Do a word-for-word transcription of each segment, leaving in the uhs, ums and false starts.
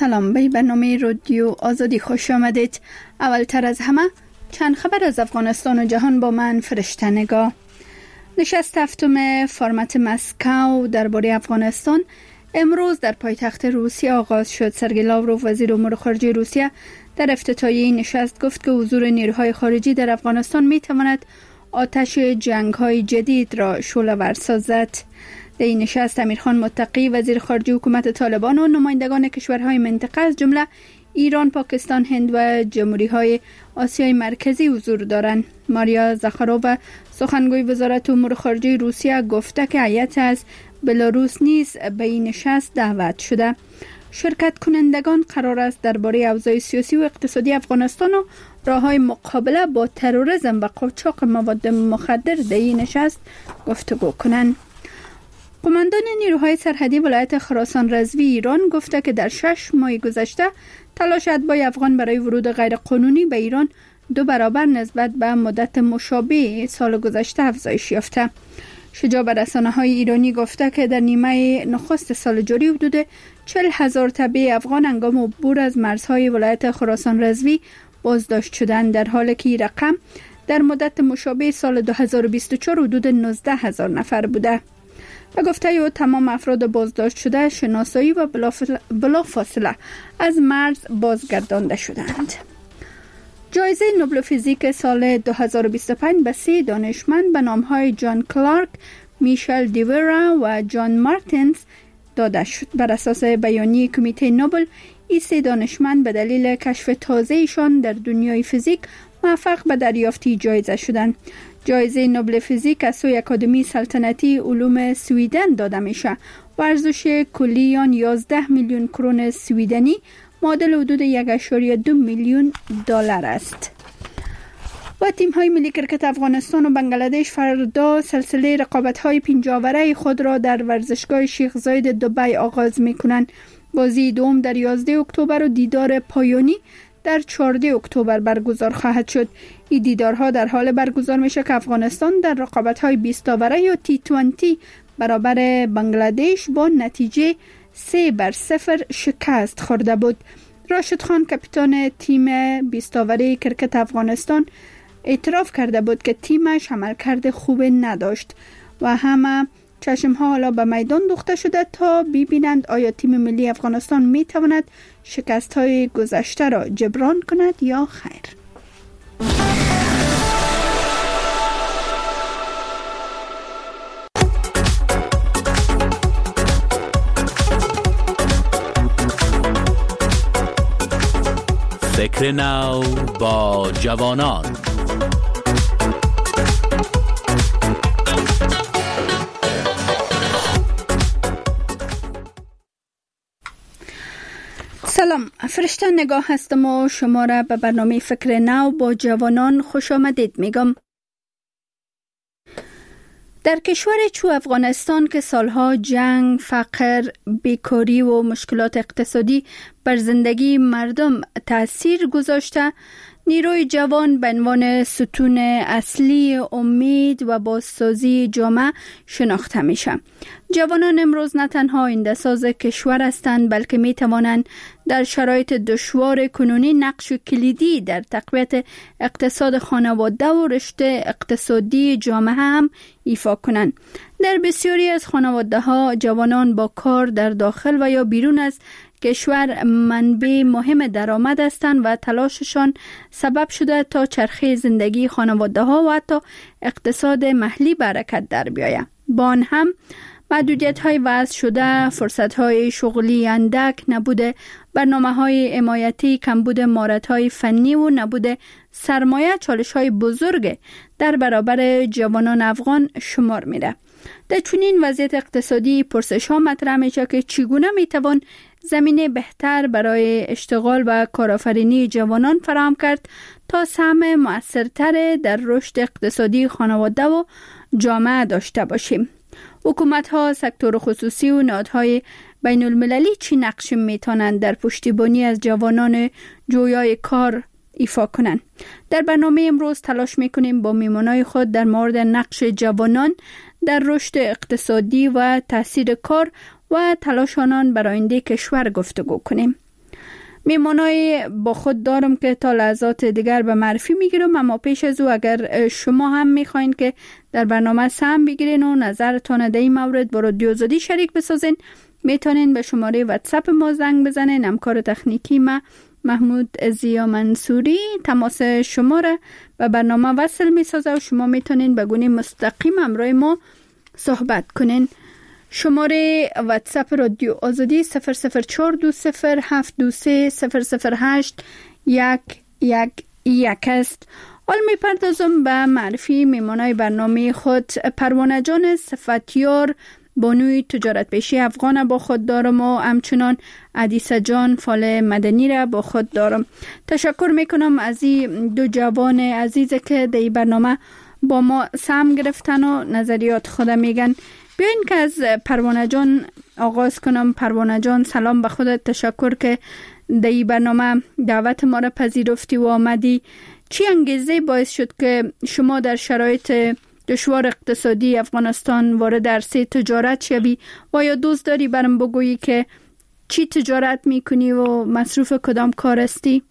سلام، به برنامه رادیو آزادی خوش آمدید. اولتر از همه چند خبر از افغانستان و جهان با من فرشته نگاه. نشست هفتم فرمت مسکو درباره افغانستان امروز در پایتخت روسیه آغاز شد. سرگئی لاوروف وزیر امور خارجه روسیه در افتتاحیه نشست گفت که حضور نیروهای خارجی در افغانستان می تواند آتش جنگ‌های جدید را شعله‌ور سازد. در این نشست امیرخان متقی وزیر خارجه حکومت طالبان و نمایندگان کشورهای منطقه از جمله ایران، پاکستان، هند و جمهوری‌های آسیای مرکزی حضور دارند. ماریا زاخارووا سخنگوی وزارت امور خارجه روسیه گفته که هیئت از بلاروس نیز به این نشست دعوت شده. شرکت کنندگان قرار است درباره اوضاع سیاسی و اقتصادی افغانستان و راه‌های مقابله با تروریسم و قاچاق مواد مخدر در این نشست گفتگو کنند. قماندان نیروهای سرحدی ولایت خراسان رضوی ایران گفته که در شش ماه گذشته تلاش اتباع افغان برای ورود غیرقانونی به ایران دو برابر نسبت به مدت مشابه سال گذشته افزایش یافته. شجاع به رسانه‌های ایرانی گفته که در نیمه نخست سال جاری حدود چهل هزار تبع افغان هنگام عبور از مرزهای ولایت خراسان رضوی بازداشت شدند، در حالی که این رقم در مدت مشابه سال دو هزار و بیست و چهار حدود نوزده هزار نفر بوده. به گفته او تمام افراد بازداشت شده شناسایی و بلافاصله از مرز بازگردانده شدند. جایزه نوبل فیزیک سال دو هزار و بیست و پنج به سه دانشمند به نام‌های جان کلارک، میشل دیورا و جان مارتینز داده شد. بر اساس بیانیه کمیته نوبل، این سه دانشمند به دلیل کشف تازه‌ایشان در دنیای فیزیک موفق به دریافت جایزه شدند. جایزه نوبل فیزیک از سوی اکادمی سلطنتی علوم سویدن داده میشه و ارزش کلی آن یازده میلیون کرون سویدنی معادل حدود یک ممیز دو میلیون دلار است. و تیم‌های ملی کرکت افغانستان و بنگلادش فردا سلسله رقابت‌های پنجاوره خود را در ورزشگاه شیخ زاید دبی آغاز می‌کنند. بازی دوم در یازده اکتبر و دیدار پایانی در چهارده اکتبر برگزار خواهد شد. این دیدارها در حال برگزار میشه که افغانستان در رقابت‌های بیست اوره یا تی بیست برابر بنگلادش با نتیجه سه بر صفر شکست خورده بود. راشد خان کاپیتان تیم بیست اوره کرکت افغانستان اعتراف کرده بود که تیمش عملکرد خوب نداشت و همه چشم‌ها حالا به میدان دوخته شده تا ببینند آیا تیم ملی افغانستان میتواند شکست‌های گذشته را جبران کند یا خیر. فکر نو با جوانان. سلام، فرشته نگاه هستم و شما را به برنامه فکر نو با جوانان خوش آمدید میگم. در کشور چو افغانستان که سالها جنگ، فقر، بیکاری و مشکلات اقتصادی بر زندگی مردم تأثیر گذاشته، نیروی جوان به عنوان ستون اصلی امید و بازسازی جامعه شناخته میشه. جوانان امروز نه تنها اینده‌ساز کشور هستند بلکه می توانند در شرایط دشوار کنونی نقش کلیدی در تقویت اقتصاد خانواده و رشد اقتصادی جامعه هم ایفا کنند. در بسیاری از خانواده ها جوانان با کار در داخل و یا بیرون از کشور منبع مهم درآمد هستند و تلاششان سبب شده تا چرخه زندگی خانواده ها و حتی اقتصاد محلی به حرکت در بیاید. با آن هم محدودیت های وضع شده، فرصت های شغلی اندک، نبود برنامه های حمایتی، کمبود مهارت های فنی و نبود سرمایه چالش های بزرگ در برابر جوانان افغان شمار میره. در چنین وضعیت اقتصادی پرسش ها مطرح میشه که چگونه میتوان زمینه بهتر برای اشتغال و کارآفرینی جوانان فراهم کرد تا سهم مؤثرتر در رشد اقتصادی خانواده و جامعه داشته باشیم. حکومت ها، سکتور خصوصی و نهادهای بین المللی چی نقش میتونند در پشتیبانی از جوانان جویای کار ایفا کنند؟ در برنامه امروز تلاش میکنیم با میمونای خود در مورد نقش جوانان در رشد اقتصادی و تاثیر کار و تلاش آنان بر آینده کشور گفتگو کنیم. میمانای با خود دارم که تا لحظات دیگر به معرفی میگیرم، اما پیش از او اگر شما هم میخواین که در برنامه سهم بگیرین و نظرتان در این مورد با رادیو آزادی شریک بسازین، میتونین به شماره واتساپ ما زنگ بزنین. همکار تکنیکی ما محمود زیا منصوری تماس شما را به برنامه وصل میسازه و شما میتونین به گونه مستقیم همراه ما صحبت کنین. شماره واتساپ رادیو آزادی صفر صفر چهار دو صفر هفت دو سه صفر صفر هشت یک یک یک است. حال میپردازم به معرفی میمانای برنامه خود. پروانه جان صفتیار بانوی تجارت پیشی افغان با خود دارم و همچنان عدیسه جان فال مدنی را با خود دارم. تشکر میکنم از این دو جوان عزیز که در این برنامه با ما سهم گرفتن و نظریات خود میگن. بیاین که از پروانه جان آغاز کنم. پروانه جان سلام به خودت، تشکر که در این برنامه دعوت ما را پذیرفتی و آمدی. چی انگیزه باعث شد که شما در شرایط دشوار اقتصادی افغانستان وارد عرصه تجارت شوی و یا دوست داری برام بگویی که چی تجارت میکنی و مصروف کدام کار هستی؟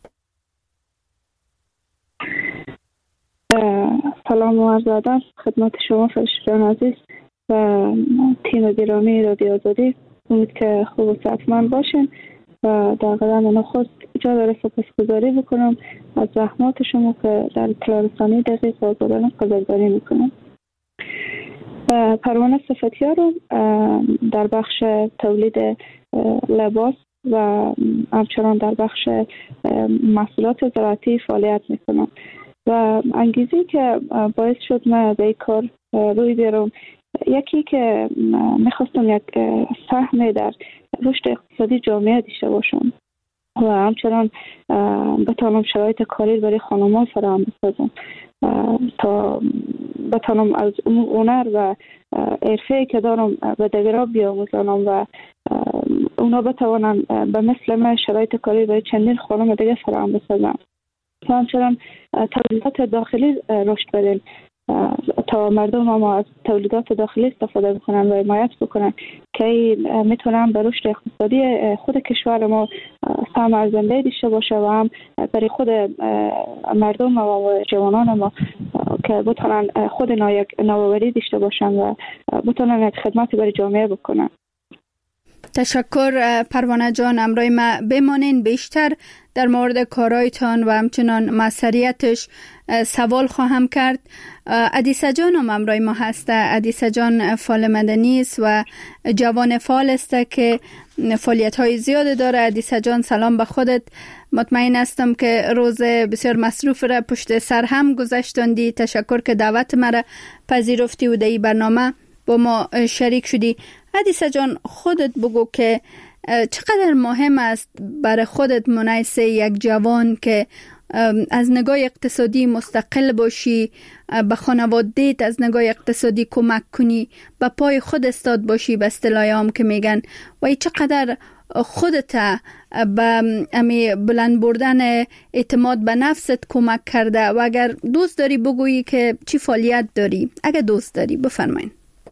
سلام و عرض ادب خدمت شما فرشتگان عزیز و تیم گرامی رادیو آزادی. امید که خوب و صحتمند باشین و در قدم نخست جا داره سپاسگزاری بکنم از زحمات شما که در اطلاع رسانی دقیق و بودن قدردانی میکنم. پروانه صفتیار رو در بخش تولید لباس و همچنان در بخش محصولات زراعتی فعالیت میکنم و انگیزی که باعث شد من به این کار روی بیارم، یکی که میخواستم یک سهم در رشد اقتصادی جامعه داشته باشم و همچنان بتانم شرایط کاری برای خانمان فراهم بسازم تا بتانم از هنر و حرفه‌ای که دارم به دیگران بیاموزانم و اونا بتوانن به مثل من شرایط کاری برای چندین خانم دیگه فراهم بسازم و همچنان تولیدات داخلی رشد بدیم تا مردم ما از تولیدات داخلی استفاده بکنن و حمایت بکنن که میتونن به رشد اقتصادی خود کشور ما سهم ارزنده داشته باشه و هم برای خود مردم ما و جوانان ما که بتونن خود نوآوری داشته باشن و بتونن یک خدمتی برای جامعه بکنن. تشکر پروانه جان. امروز ما بمانین بیشتر در مورد کارایتان و همچنان مسئولیتش سوال خواهم کرد. عدیسه جان هم امروز ما هسته. عدیسه جان فعال مدنی است و جوان فعال است که فعالیت های زیاد داره. عدیسه جان سلام به خودت. مطمئن هستم که روز بسیار مصروف را پشت سر هم گذشتندی. تشکر که دعوت مرا پذیرفتی و در این برنامه با ما شریک شدی. عدیسه جان خودت بگو که چقدر مهم است برای خودت منعکس یک جوان که از نگاه اقتصادی مستقل باشی، به خانواده‌ت از نگاه اقتصادی کمک کنی، به پای خود استاد باشی به اصطلاح عام که میگن، و چقدر خودت به امی بلند بردن اعتماد به نفست کمک کرده و اگر دوست داری بگویی که چی فعالیت داری، اگر دوست داری بفرمایین.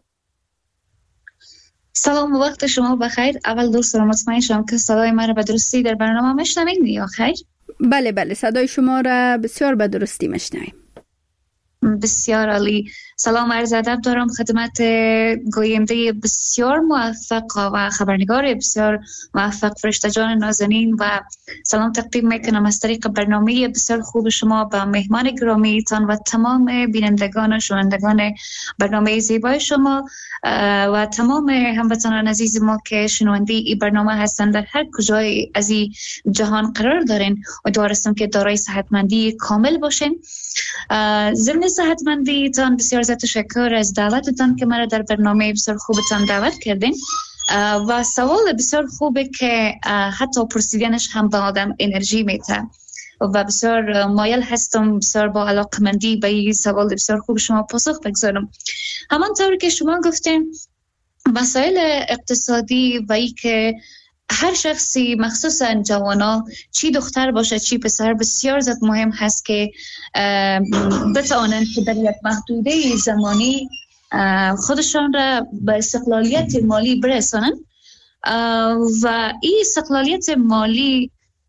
سلام و وقت شما بخیر. اول دوست دارم مطمئن شم که صدای من را به درستی در برنامه میشنوین یا خیر؟ بله بله صدای شما را بسیار به درستی میشنویم. بسیار عالی. سلام عرض ادب دارم خدمت گوینده بسیار موفق و خبرنگار بسیار موفق فرشته جان نازنین و سلام تقدیم میکنم از طریق برنامه بسیار خوب شما به مهمان گرامیتان و تمام بینندگان و شنوندگان برنامه زیبای شما و تمام هموطنان عزیز ما که شنونده این برنامه هستند در هر کجای از این جهان قرار دارین. امیدوارم که دارای صحتمندی کامل باشین. ضمن صحتمندیتان بسیار زیاد تشکر از دعوتتان که مرا در برنامه بسیار خوبتان دعوت کردین و سوال بسیار خوبه که حتی پرسیدنش هم به آدم انرژی میده و بسیار مایل هستم بسیار با علاقمندی به این سوال بسیار خوب شما پاسخ بگذارم. همانطور که شما گفتین مسائل اقتصادی و ای که هر شخصی مخصوصا جوانا چی دختر باشه چی پسر بسیار زیاد مهم هست که بتوانند که در یک محدوده زمانی خودشان را به استقلالیت مالی برسانند و این استقلالیت مالی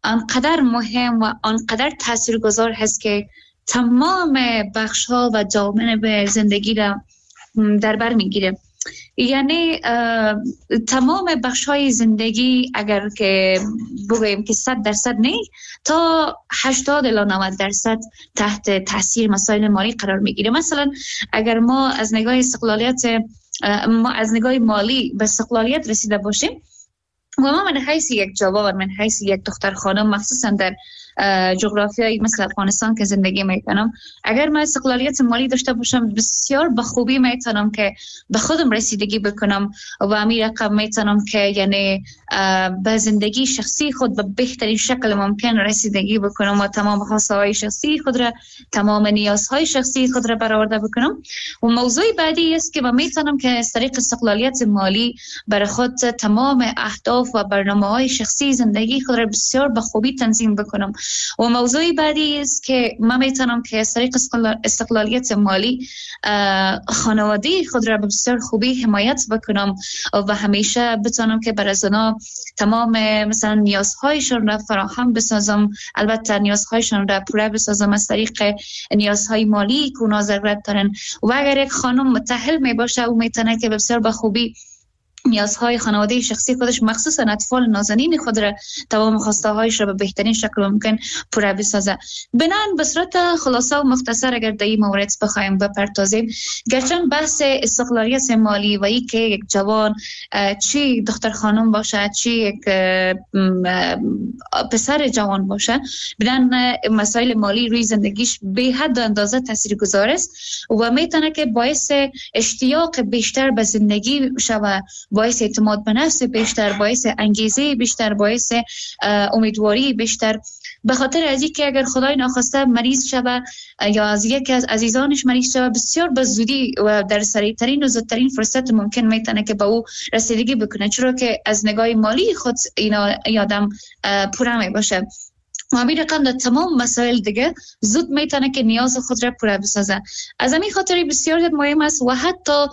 آنقدر مهم و آنقدر تاثیرگذار هست که تمام بخش ها و جوانب زندگی را در بر میگیره. یعنی تمام بخش های زندگی اگر که بگوییم که صد درصد نه تا هشتاد الی نود درصد تحت تاثیر مسائل مالی قرار میگیره. مثلا اگر ما از نگاه استقلالیت ما از نگاه مالی به استقلالیت رسیده باشیم و ما من حیث یک جوان، من حیث یک دختر خانم، مخصوصا در جغرافیایی مثل افغانستان که زندگی میکنم، اگر من استقلالیت مالی داشته باشم بسیار به خوبی میتونم که به خودم رسیدگی بکنم و امیر رقم میتونم که یعنی به زندگی شخصی خود به بهترین شکل ممکن رسیدگی بکنم و تمام خواسته های شخصی خود را، تمام نیازهای شخصی خود را برآورده بکنم. و موضوع بعدی است که من میتونم که از طریق استقلالیت مالی برای خود تمام اهداف و برنامه‌های شخصی زندگی خود را بسیار به خوبی تنظیم بکنم. و موضوع بعدی است که من میتونم که از طریق استقلالیت مالی خانواده خود را بسیار خوبی حمایت بکنم و همیشه بتونم که برای زنا تمام مثلا نیازهایشان را فراهم بسازم، البته نیازهایشان را پوره بسازم از طریق نیازهای مالی که اونا ضرورت دارن. و اگر یک خانم متأهل می باشه او میتونه که بسیار به خوبی نیازهای خانواده شخصی خودش مخصوصا اطفال نازنین خود را تمام خواسته هایش را به بهترین شکل ممکن پوره بسازه. بنان به صورت خلاصه و مختصر اگر در این مورد بخوایم بپردازیم، گرچه بحث استقلالیت مالی و ای که یک جوان چی دختر خانم باشه چی یک پسر جوان باشه بنان مسائل مالی روی زندگیش به حد اندازه تاثیرگذار است و میتونه که باعث اشتیاق بیشتر به زندگی شود، باعث اعتماد به نفس بیشتر، باعث انگیزه بیشتر، باعث امیدواری بیشتر. به خاطر از اینکه اگر خدای ناخواسته مریض شوه یا از یکی از عزیزانش مریض شوه بسیار به زودی و در سریعترین و زودترین فرصت ممکن میتونه که به او رسیدگی بکنه، چرا که از نگاه مالی خود اینا یادم پوره می باشه. و همین رقم در تمام مسائل دیگه زود میتونه که نیاز خود را پوره بسازه. از همین خاطر بسیار مهم است و حتی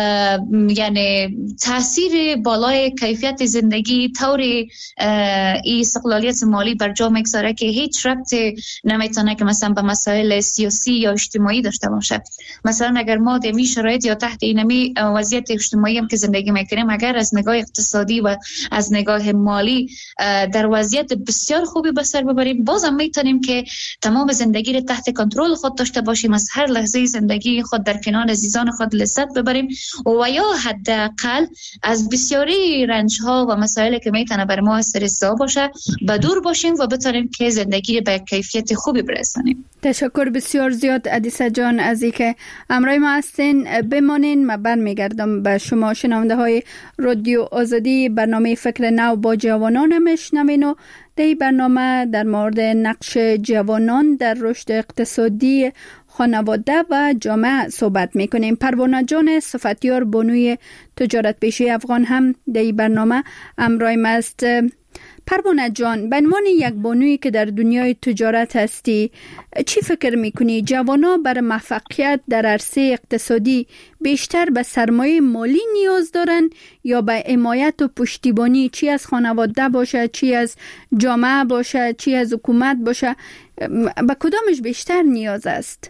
یعنی تاثیر بالای کیفیت زندگی طور این استقلالیت مالی بر جا میگذاره که هیچ ربطی نمیتونه که مثلا به مسائل سیاسی یا اجتماعی داشته باشه. مثلا اگر ما در این شرایط یا تحت این وضعیت اجتماعی هم که زندگی میکنیم، اگر از نگاه اقتصادی و از نگاه مالی در وضعیت بسیار خوبی به سر ببریم، بازم میتونیم که تمام زندگی رو تحت کنترل خود داشته باشیم، از هر لحظه زندگی خود در کنار عزیزان خود لذت ببریم و یا حداقل از بسیاری رنج ها و مسائلی که میتونه بر ما استرس‌زا باشه به دور باشیم و بتونیم که زندگی رو به کیفیت خوبی برسونیم. تشکر بسیار زیاد عدیسه جان از اینکه همراه ما هستین. بمانین، من برمیگردم به شما شنونده های رادیو آزادی. برنامه فکر نو با جوانان میشنوین و در این برنامه در مورد نقش جوانان در رشد اقتصادی خانواده و جامعه صحبت میکنیم. پروانه جان صفتیار، بانوی تجارت پیشه افغان، هم در این برنامه همراه ما است. پروانه جان، به عنوان یک بانویی که در دنیای تجارت هستی، چی فکر میکنی جوانا برای موفقیت در عرصه اقتصادی بیشتر به سرمایه مالی نیاز دارن یا به حمایت و پشتیبانی، چی از خانواده باشه، چی از جامعه باشه، چی از حکومت باشه، به کدامش بیشتر نیاز است؟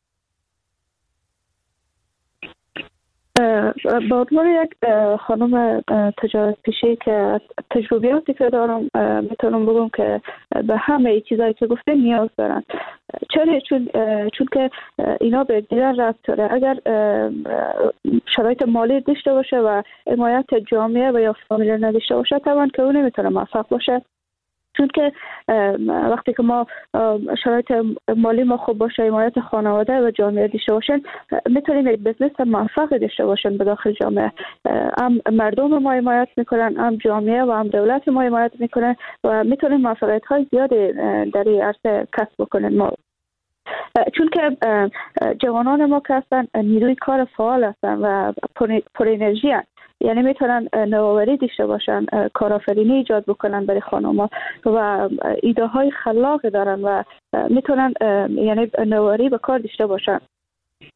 به عنوان یک خانم تجارت پیشه که تجربیاتی که دارم میتونم بگم که به همه چیزایی که گفته نیاز دارن. چرا؟ چون چون که اینا به دیگر ربط داره. اگر شرایط مالی داشته باشه و حمایت جامعه و یا فامیل نداشته باشه، طبعا که اون نمیتونه موفق باشه. چون که وقتی که ما شرایط مالی ما خوب باشه، حمایت خانواده و جامعه داشته باشن، میتونیم یک بزنس موفق داشته باشن به داخل جامعه. هم مردم ما حمایت میکنن، هم جامعه و هم دولت ما حمایت میکنن و میتونیم موفقیت های زیادی در این عرصه کسب بکنن ما. چون که جوانان ما که هستن نیروی کار فعال هستن و پر انرژی هستن، یعنی میتونن نوآوری داشته باشن، کارآفرینی ایجاد بکنن برای خانم‌ها و ایده های خلاق دارن و میتونن یعنی نوآوری به کار داشته باشن.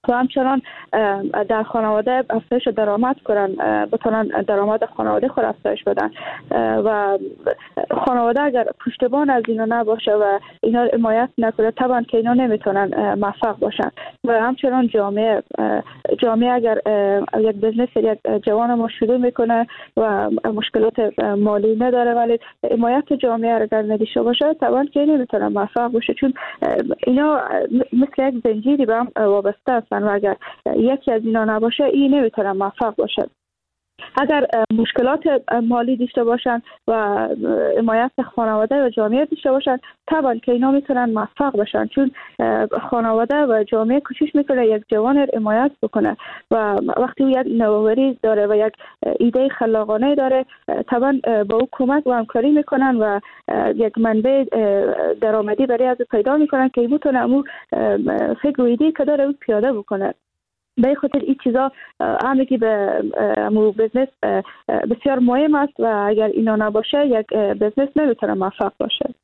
و همچنان در خانواده افزایش درآمد کنن، بتونن درآمد خانواده خود افزایش بدن و خانواده اگر پشتیبان از اینا نباشه و اینا حمایت نکنه طبعا که اینا نمیتونن موفق باشن. و همچنان جامعه جامعه اگر یک بزنس یک جوان ما شروع میکنه و مشکلات مالی نداره ولی حمایت جامعه اگر نداشته باشه طبعا که نمیتونه موفق باشه، چون اینا مثل یک زنجیری به هم وابسته هستن و اگر یکی از اینا نباشه این نمیتونه موفق باشه. اگر مشکلات مالی داشته باشن و حمایت خانواده و جامعه داشته باشن طبعا که اینا میتونن موفق باشن، چون خانواده و جامعه کوشش میکنه یک جوان رو حمایت بکنه و وقتی یک نوآوری داره و یک ایده خلاقانه داره طبعا با او کمک و همکاری میکنن و یک منبع درآمدی برای از پیدا میکنن که میتونه امو فکر و ایده که داره او پیاده بکنه. به خاطر این چیزا همگی به مو بزنس بسیار مهم است و اگر اینا نباشه یک بزنس نمیتونه موفق باشه.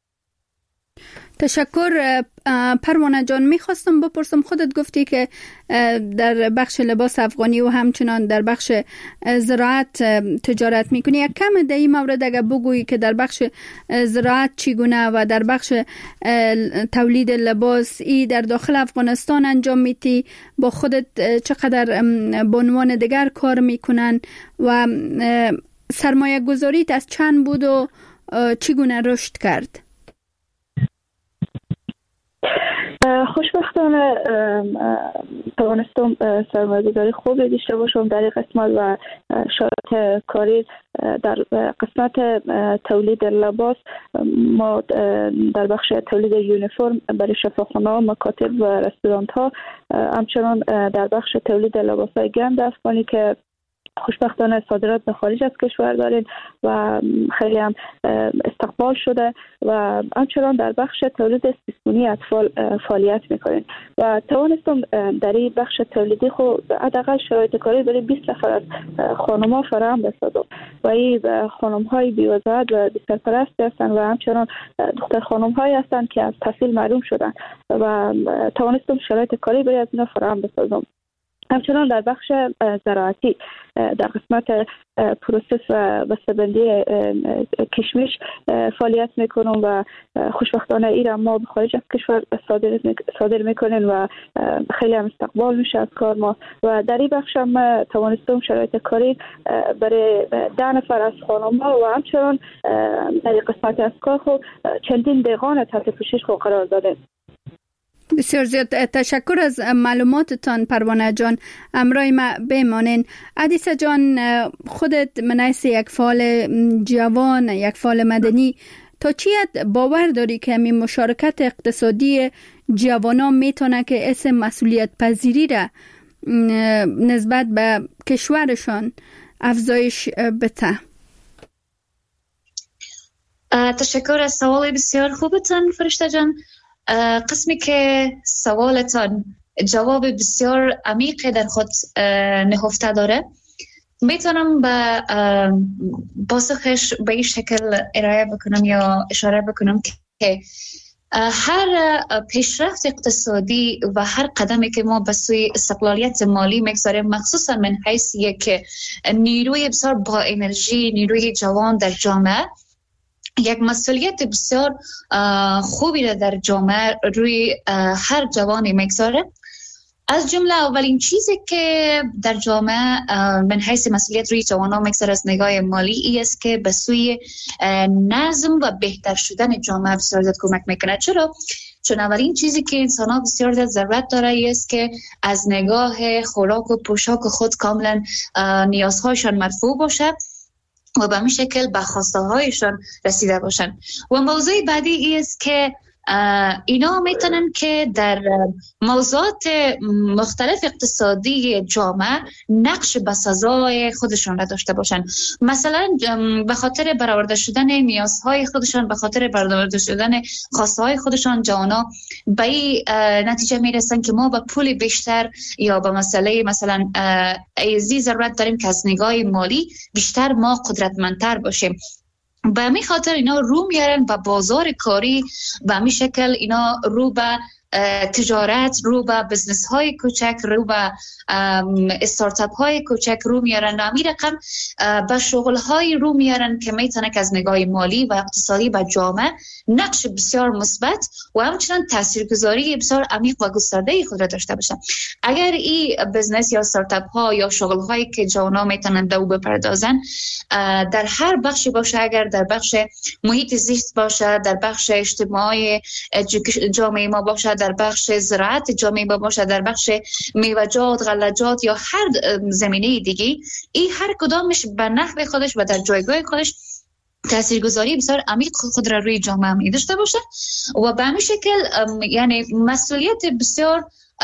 تشکر. پروانه جان، میخواستم بپرسم، خودت گفتی که در بخش لباس افغانی و همچنان در بخش زراعت تجارت میکنی. یک کم در این مورد اگر بگویی که در بخش زراعت چگونه و در بخش تولید لباس ای در داخل افغانستان انجام میدی، با خودت چقدر به عنوان دیگر کار میکنن و سرمایه گذاریت از چند بود و چگونه رشد کرد؟ خوشبختانه توانستم سرمایه‌گذاری خوبی داشته باشم در این قسمت و شرایط کاری در قسمت تولید لباس. ما در بخش تولید یونیفرم برای شفاخانه‌ها، مکاتب و رستوران‌ها، همچنان در بخش تولید لباس‌های گند افغانی که خوشبختانه صادرات به خارج از کشور داریم و خیلی هم استقبال شده و همچنان در بخش تولید سیستمونی اطفال فعالیت میکنیم و توانستم در این بخش تولیدی خود حداقل شرایط کاری برای بیست نفر از خانم‌ها فراهم بسازم و این خانم‌های بی‌وزارت و بی‌سرپرست هستند و همچنان دختر خانم‌هایی هستند که از تحصیل محروم شدند و توانستم شرایط کاری برای از اینا فراهم بسازم. همچنان در بخش زراعتی در قسمت پروسس و بسته‌بندی کشمش فعالیت میکنم و خوشبختانه این ما به خارج از کشور صادر صادر میکنیم و خیلی هم استقبال میشه از کار ما و در این بخش هم توانستم شرایط کاری برای ده نفر از خانم‌ها و همچنان در قسمت از کار خود چندین دیگان تحت پوشش خود قرار دادیم. بسیار زیاد تشکر از معلوماتتان پروانه جان. همراه ما بمانین. عدیسه جان، خودت منیس یک فعال جوان، یک فعال مدنی، تا چی باور داری که می مشارکت اقتصادی جوانان میتونه که اسم مسئولیت پذیری را نسبت به کشورشان افزایش بده؟ تشکر از سوال بسیار خوبتان فرشته جان. قسمی که سوالتان جواب بسیار عمیق در خود نهفته داره، میتونم به پاسخش به این شکل ارائه بکنم یا اشاره بکنم که هر پیشرفت اقتصادی و هر قدمی که ما به سوی استقلالیت مالی میگذاریم، مخصوصا من حیث که نیروی بسیار با انرژی، نیروی جوان در جامعه، یک مسئولیت بسیار خوبی را در جامعه روی هر جوانی میگذاره. از جمله اولین چیزی که در جامعه من حیث مسئولیت روی جوانان میگذاره از نگاه مالی ای است که به سوی نظم و بهتر شدن جامعه بسیار زیاد کمک میکنه. چرا؟ چون اولین چیزی که انسان ها بسیار زیاد ضرورت داره ای است که از نگاه خوراک و پوشاک خود کاملا نیازهایشان مرفوع باشه و به این شکل به خواسته هایشان رسیده باشن. و موضوع بعدی ای است که اینا میتونن که در موضوعات مختلف اقتصادی جامعه نقش بسزای خودشان را داشته باشن. مثلا به خاطر برآورده شدن نیازهای خودشان، به خاطر برآورده شدن خواسته های خودشان، جوانا به این نتیجه میرسن که ما با پول بیشتر یا به مسئله مثلا ایزی ضرورت داریم که از نگاه مالی بیشتر ما قدرتمندتر باشیم. به همین خاطر اینا رو میارن به بازار کاری، به همین شکل اینا رو به تجارت رو به بزنس های کوچک، رو به استارتاپ های کوچک رو میارن، و می رقم به شغل های رو میارن که میتونه از نگاه مالی و اقتصادی به جامعه نقش بسیار مثبت و همچنان تاثیرگذاری بسیار عمیق و گسترده خود را داشته باشه. اگر این بزنس یا استارتاپ ها یا شغل هایی که جوانان میتونن دو بپردازن در هر بخشی باشه، اگر در بخش محیط زیست باشه، در بخش اجتماعی جامعه ما باشه، در بخش زراعت جامعه ما باشه، در بخش میوه‌جات، غله‌جات یا هر زمینه دیگه، این هر کدامش به نحو خودش و در جایگاه خودش تاثیرگذاری بسیار عمیق خود را روی جامعه می داشته باشه و به همین شکل یعنی مسئولیت بسیار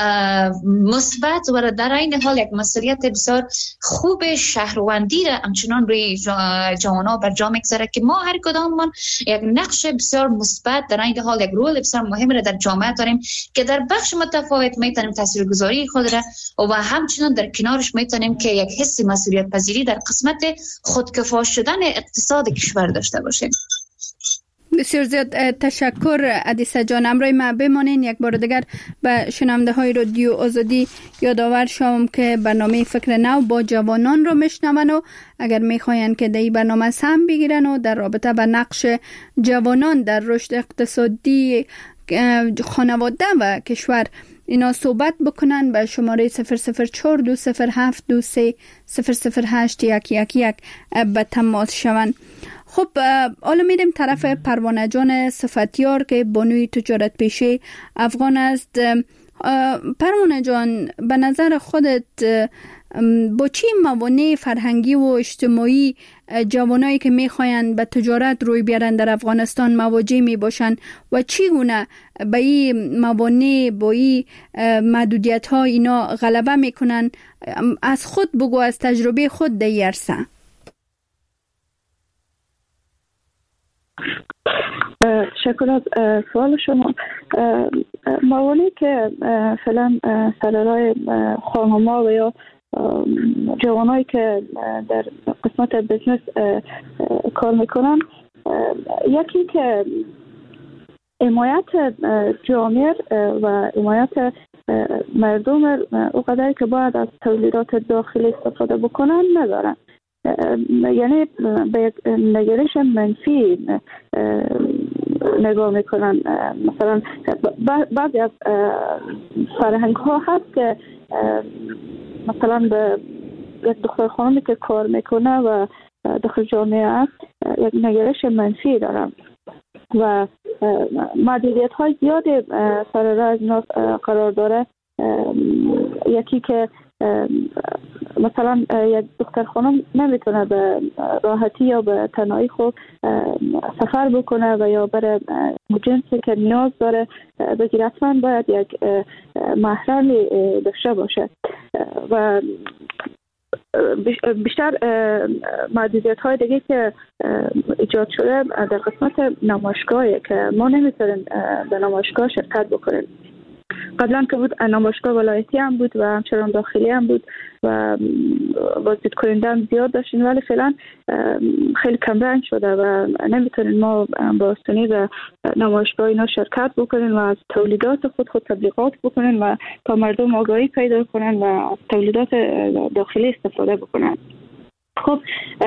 مثبت و در این حال یک مسئولیت بسیار خوب شهروندی را همچنان روی جوانان بر جا میگذاره که ما هر کداممان یک نقش بسیار مثبت در این حال یک رول بسیار مهم را در جامعه داریم که در بخش متفاوت میتونیم تاثیرگذاری خود را و همچنان در کنارش میتونیم که یک حس مسئولیت پذیری در قسمت خودکفا شدن اقتصاد کشور داشته باشیم. بسیار زیاد تشکر عدیسه جان. امروی ما بمانین یک بار دیگر به شنونده های رادیو آزادی یادآور شوم که برنامه فکر نو با جوانان رو میشنون و اگر میخواین که در این برنامه سهم بگیرن و در رابطه به نقش جوانان در رشد اقتصادی خانواده و کشور اینا صحبت بکنن به شماره صفر صفر چهار دو صفر هفت دو سه صفر صفر هشت یک یک یک به تماس شوند. خب حالا میریم طرف پروانه جان صفتیار که بانوی تجارت پیشه افغان است. پروانه جان، به نظر خودت با چی موانع فرهنگی و اجتماعی جوانایی که میخواین به تجارت روی بیارن در افغانستان مواجه می باشن و چی گونه به این موانع با این محدودیت ها اینا غلبه میکنن؟ از خود بگو، از تجربه خود در این عرصه. شکر از سوال شما. موانعی که فعلا سرای خانم‌ها و یا جوانایی که در قسمت بزنس کار میکنن، یکی که حمایت جامعه و حمایت مردم اونقدر که باید از تولیدات داخلی استفاده بکنن ندارن، یعنی به یک نگرش منفی نگاه میکنن. مثلا بعضی از فرهنگ ها هست که مثلا به یک دختر خانمی که کار میکنه و داخل جامعه است یک نگرش منفی دارن و محدودیت های زیادی سر راه از اینا قرار داره. یکی که مثلا یک دختر خانم نمیتونه به راحتی یا به تنهایی خود سفر بکنه و یا بره جنسی که نیاز داره بگیره، حتما باید یک محرمی داشته باشه و بیشتر محدودیت های دیگه که ایجاد شده در قسمت نمایشگاهی که ما نمیتونیم به نمایشگاه شرکت بکنیم. قبلا که بود نمایشگاه ولایتی هم بود و همچنان داخلی هم بود و بازدید کننده هم زیاد داشتیم، ولی فعلا خیلی کم رنگ شده و نمیتونیم ما با آسانی به نمایشگاه اینا شرکت بکنیم و از تولیدات خود خود تبلیغات بکنیم و تا مردم آگاهی پیدا کنن و از تولیدات داخلی استفاده بکنن. خب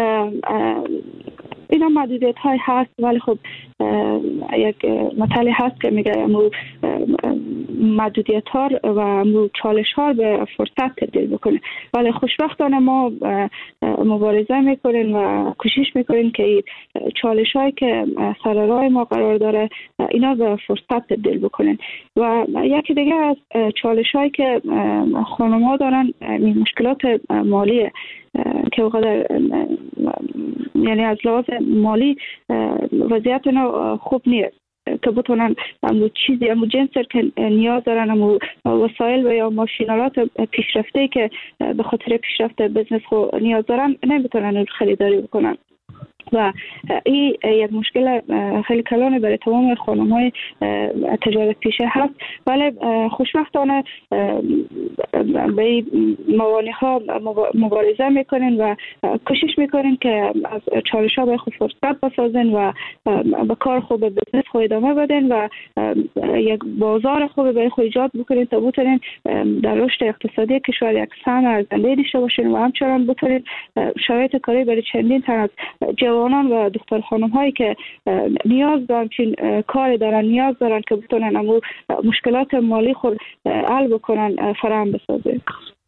اینا محدودیت های هست، ولی خب یک مطلع هست که میگه محدودیت ها و چالش ها به فرصت تبدیل بکنه، ولی خوشبختانه ما مبارزه میکنیم و کوشش میکنیم که چالش هایی که سر راه ما قرار داره اینا به فرصت تبدیل بکنن. و یکی دیگه از چالش هایی که خانم ها دارن مشکلات مالیه که وقدر یعنی از لحاظ مالی وضعیت اینا خوب نیست که بتونن امو چیزی امو جنسر که نیاز دارن، امو وسایل و یا ماشینالات پیشرفته که به خاطر پیشرفت بزنس خو نیاز دارن نمیتونن خریداری بکنن و این یک مشکل خیلی کلان برای تمام خانم‌های تجارت پیشه هست، ولی خوشبختانه به موانع‌ها مبارزه میکنین و کوشش میکنین که از چالش‌ها به خود فرصت بسازین و به کار خوب به بزنس خود ادامه بدین و یک بازار خوب برای خود ایجاد بکنین تا بتونین در رشد اقتصادی کشور یک سهم ارزنده داشته باشین و همچنان بتونین شرایط کاری برای چندین تن از جوانان و دختر خانم هایی که نیاز دارن چین کاری دارن نیاز دارن که بتونن امو مشکلات مالی خود حل بکنن فراهم بسازه.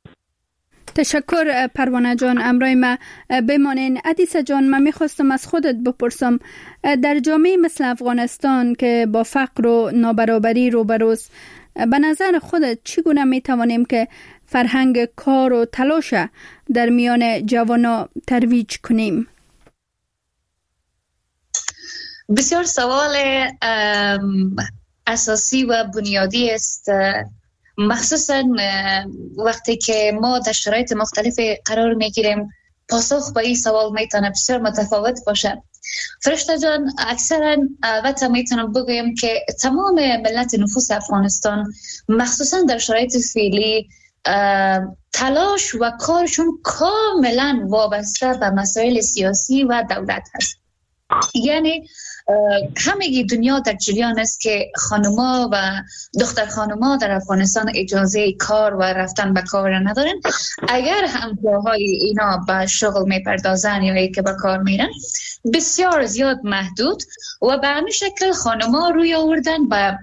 تشکر پروانه جان. امرای ما بمانین. عدیسه جان، من میخواستم از خودت بپرسم، در جامعه مثل افغانستان که با فقر و نابرابری روبروست، به نظر خودت چگونه میتوانیم که فرهنگ کار و تلاش در میان جوانا ترویج کنیم؟ بسیار سوال اساسی و بنیادی است، مخصوصا وقتی که ما در شرایط مختلف قرار میگیریم. پاسخ به این سوال میتونه بسیار متفاوت باشه. فرشته جان، اکثرا البته میتونم بگویم که تمام ملت نفوس افغانستان مخصوصا در شرایط فعلی تلاش و کارشون کاملا وابسته به مسائل سیاسی و دولت هست. یعنی همه دنیا در جریان است که خانوما و دختر خانوما در افغانستان اجازه کار و رفتن به کار ندارن. اگر هم جاهای اینا به شغل میپردازن یا ای که به کار میرن بسیار زیاد محدود و به همین شکل خانوما روی آوردن به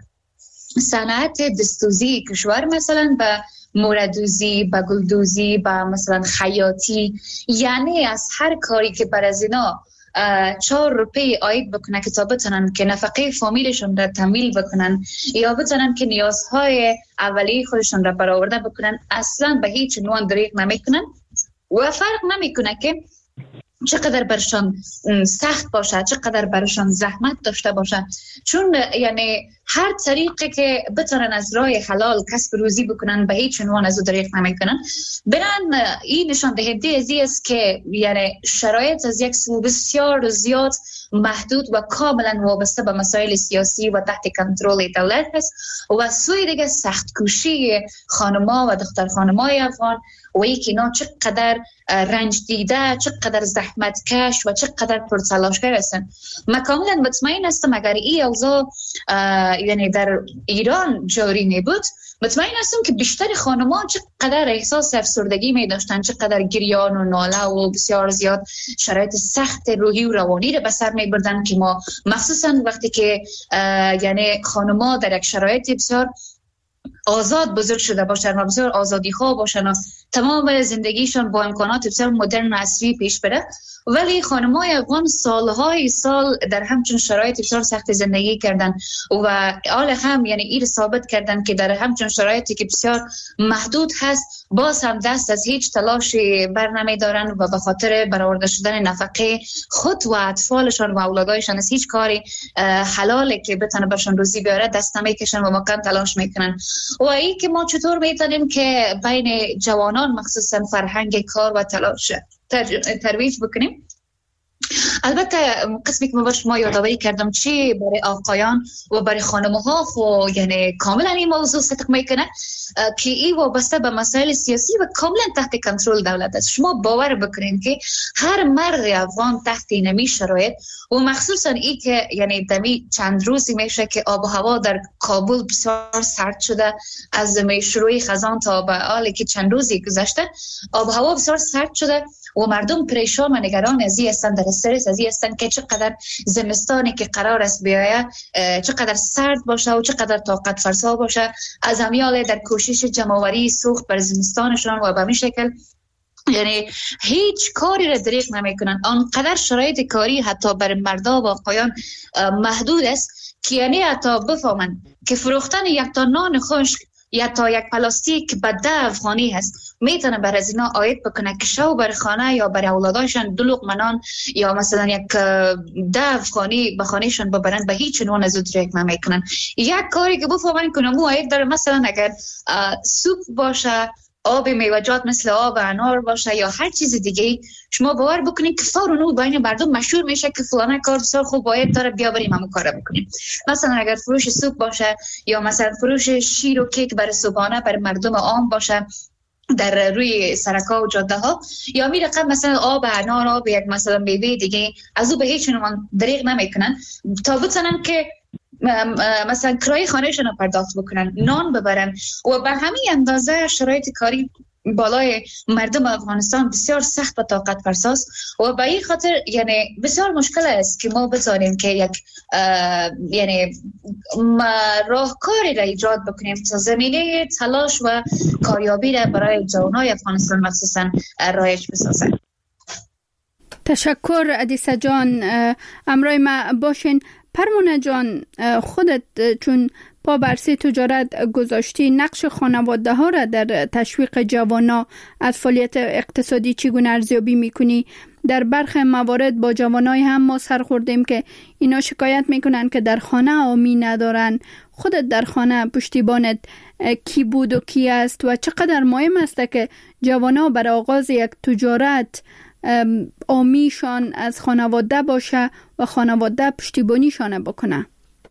صنعت دستوزی کشور، مثلا به موردوزی، به گلدوزی، به مثلا خیاطی. یعنی از هر کاری که بر از اینا چهار روپی آید بکنن که تا بتونن که نفقه فامیلشون را تمویل بکنن یا بتونن که نیازهای اولیه خودشون را برآورده بکنن، اصلا به هیچ عنوان دریغ نمیکنن و فرق نمیکنه که چقدر برشان سخت باشه، چقدر برشان زحمت داشته باشه، چون یعنی هر طریقی که بتونن از راه حلال کسب روزی بکنن به هیچ عنوان از او دریغ نمیکنن. برن این نشان دهنده ازی است که یعنی شرایط از یک سو بسیار زیاد محدود و کاملا وابسته به مسائل سیاسی و تحت کنترل دولت است و سوی دیگه سخت کوشی خانما و دختر خانمای افغان و ای که اینا چقدر رنج دیده، چقدر زحمت کش و چقدر پرتلاشگر هستن. من کاملا مطمئن هستم اگر این اوضاع یعنی در ایران جاری نبود، مطمئن هستم که بیشتر خانم‌ها چقدر احساس افسردگی می داشتن، چقدر گریان و ناله و بسیار زیاد شرایط سخت روحی و روانی را به سر می بردن که ما مخصوصا وقتی که یعنی خانم‌ها در یک شرایط بسیار آزاد بزرگ شده باشن و بسیار آزادی خواه باشن و تمام زندگیشون با امکانات بسیار مدرن و عصری پیش بره، ولی خانم‌های افغان سالهای سال در همچون شرایط بسیار سخت زندگی کردن و حال هم یعنی این ثابت کردن که در همچون شرایطی که بسیار محدود هست باز هم دست از هیچ تلاشی بر نمی دارن و به خاطر برآورده شدن نفقه خود و اطفالشان و اولادایشان از هیچ کاری حلاله که بتونه برشان روزی بیاره دست نمیکشن و مقام تلاش میکنن. و این که ما چطور میتونیم که بین جوانان مخصوصا فرهنگ کار و تلاش ترویج بکنیم؟ البته قسمی که من باش ما یادآوری کردم چی برای آقایان و برای خانم‌ها خو یعنی کاملا این موضوع صدق میکنه که این وابسته به مسائل سیاسی و کاملا تحت کنترل دولت است. شما باور بکنین که هر مرد افغان تحت اینمی شرایط و مخصوصا این که یعنی دمی چند روزی میشه که آب و هوا در کابل بسیار سرد شده، از شروع خزان تا به حالی که چند روزی گذشته آب و هوا بسیار سرد شده و مردم پریشان و نگران از این هستند، در استرس از این هستند که چقدر زمستانی که قرار است بیاید چقدر سرد باشه و چقدر طاقت فرسا باشه. از همیال در کوشش جمع‌آوری سوخت بر زمستانشان و به این شکل یعنی هیچ کاری را دریغ نمیکنن. آنقدر شرایط کاری حتی بر مردا و آقایان محدود است که یعنی حتی بفهمن که فروختن یک تا نان خشک یا تا یک پلاستیک به ده افغانی هست میتونه بر از اینا آید بکنه که شو بر خانه یا بر اولادایشان دو لقمه نان یا مثلا یک ده افغانی به خانهشان ببرن به هیچ عنوان از او دریغ نمیکنن. یک کاری که بفهمن که نمو آید داره، مثلا اگر سوپ باشه آب میوه‌جات مثل آب انار باشه یا هر چیز دیگه، شما باور بکنید که فوراً اون بین مردم مشهور میشه که فلانه کار بسیار خوب، باید داره بیا بریم همون کارو بکنیم. مثلا اگر فروش سوپ باشه یا مثلا فروش شیر و کیک برای صبحانه برای مردم عام باشه در روی سرکا و جاده ها، یا می رقم مثلا آب انار، آب یک مثلا میوه دیگه، از او به هیچ عنوان دریغ نمیکنن تا بتونن که مثلا کرایه خانهشون رو پرداخت بکنن، نان ببرن. و به همین اندازه شرایط کاری بالای مردم افغانستان بسیار سخت و طاقت فرساست و به این خاطر یعنی بسیار مشکل است که ما بتونیم که یک یعنی راهکاری را ایجاد بکنیم تا زمینه تلاش و کاریابی را برای جوانای افغانستان مخصوصا رایج بسازند. تشکر عدیسه جان، امروی ما باشین. پروانه جان، خودت چون پا بر سه تجارت گذاشتی، نقش خانواده ها را در تشویق جوانا از فعالیت اقتصادی چگونه ارزیابی میکنی؟ در برخی موارد با جوانای هم ما سر خوردیم که اینا شکایت میکنن که در خانه آمی ندارن. خودت در خانه پشتیبانت کی بود و کی است و چقدر مهم است که جوانا برای آغاز یک تجارت آمیشان از خانواده باشه و خانواده پشتیبانیشان بکنه؟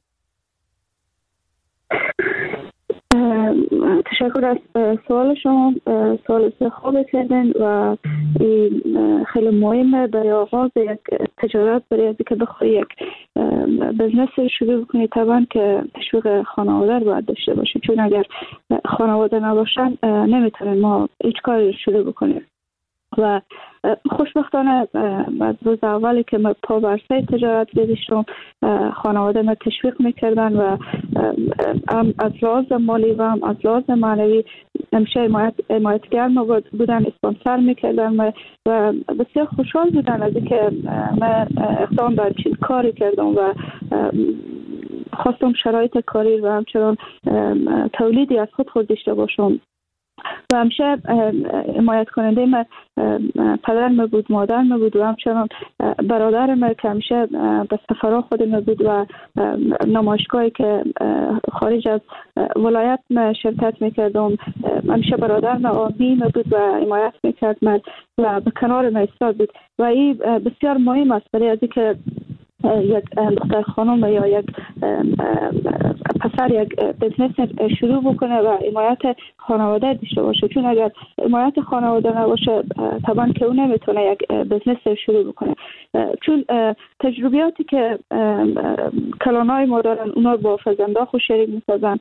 تشکر از سوال شما. سوال خوب کردن و خیلی مهمه برای آغاز یک تجارت، برای اینکه بخوای یک بزنس شروع بکنی طبعا که تشویق خانواده رو باید داشته باشی، چون اگر خانواده نباشن نمیتونیم ما هیچ کاری شروع بکنیم. و خوشبختانه از روز اولی که من پا بر سر تجارت گذاشتم خانواده من تشویق میکردن و از لحاظ مالی و هم از لحاظ معنوی همیشه حمایتگر ما بودن، اسپانسر میکردن و بسیار خوشحال بودن از اینکه من اقدام بر چین کاری کردم و خواستم شرایط کاری و همچنان تولیدی از خود خود داشته باشم. و همیشه حمایت کننده من پدر من بود، مادر من بود و همچنان برادر من که همیشه به سفرها خود من بود و نمایشگاهی که خارج از ولایت من شرکت میکردم همیشه برادر من آمی من بود و حمایت میکرد من و به کنار من ایستاد بود و این بسیار مهم است برای از اینکه یک دختر خانم یا یک پسر یک بزنس شروع بکنه و حمایت خانواده داشته باشه، چون اگر حمایت خانواده نباشه طبعا که اون نمیتونه یک بزنس شروع بکنه. چون تجربیاتی که کلانای ما دارن اونا با فرزندا خود شریک میسازن،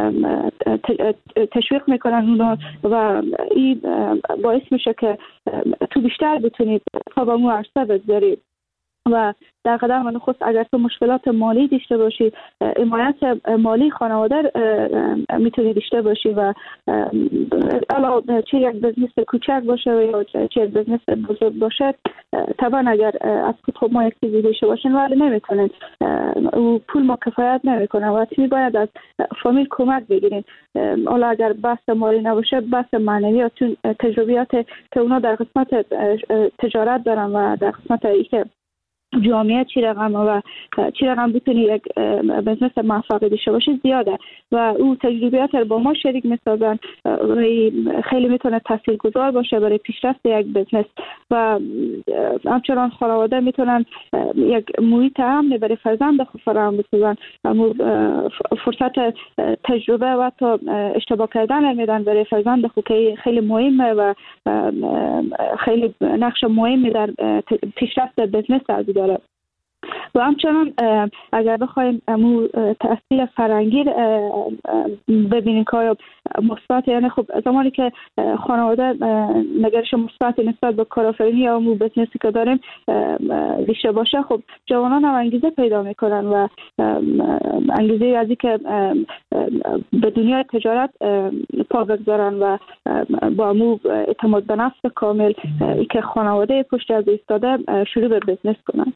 تشویق میکنن اونا و این باعث میشه که تو بیشتر بتونید تا به مو عرصه بگذارید و در قدم نخست اگر تو مشکلات مالی داشته باشی حمایت مالی خانواده میتونی داشته باشی و علاوه چه یک بزنس کوچک باشه یا چه یک بزنس بزرگ باشه طبعا اگر از خود ما یک چیزی داشته باشین ولی نمیتونن و پول ما کفایت نمیکنه و تیمی باید از فامیل کمک بگیرین. حالا اگر بحث مالی نباشه بحث معنوی، چون تجربیات که اونا در قسمت تجارت دارن و در قسمت اینکه جامعه چی رقم و چی رقم بتونی یک بزنس موفق داشته باشی زیاده و او تجربیات رو با ما شریک میسازن و خیلی میتونه تاثیرگذار باشه برای پیشرفت یک بزنس و همچنان خانواده میتونن یک محیط امن برای فرزند خود فراهم بسازن، فرصت تجربه و تا اشتباه کردن میدن برای فرزند خود که خیلی مهمه و خیلی نقش مهمی در پیشرفت بزنس داره. و همچنان اگر بخوایم امو تأثیر فرهنگی ببینیم که آیا مثبت، یعنی خب زمانی که خانواده نگرش مثبت نسبت به کارآفرینی یا امو بزنسی که داریم داشته باشه، خب جوانان هم انگیزه پیدا میکنن و انگیزه از اینکه به دنیای تجارت پا بگذارن و با امو اعتماد به نفس کامل که خانواده پشت از ایستاده شروع به بزنس کنن.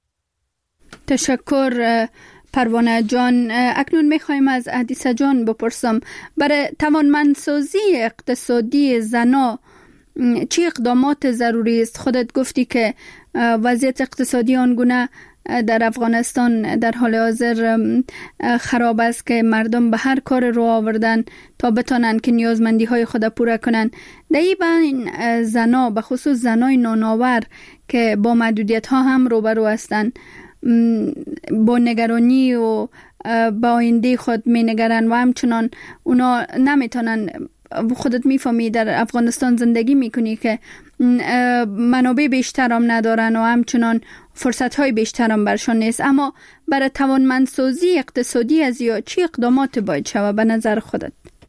تشکر پروانه جان. اکنون میخوایم از عدیسه جان بپرسم برای توانمندسازی اقتصادی زنا چه اقدامات ضروری است؟ خودت گفتی که وضعیت اقتصادی آنگونه در افغانستان در حال حاضر خراب است که مردم به هر کار رو آوردن تا بتانن که نیازمندی های خود پورا کنن. در این زنا به خصوص زنای نانآور که با محدودیت ها هم روبرو هستند، با نگرانی و با آینده خود می نگرن و همچنان اونا نمیتونن. خودت میفهمی در افغانستان زندگی میکنی که منابع بیشتر هم ندارن و همچنان فرصت های بیشتر هم برشان نیست. اما برای توانمندسازی اقتصادی از یا چی اقدامات باید شود به نظر خودت؟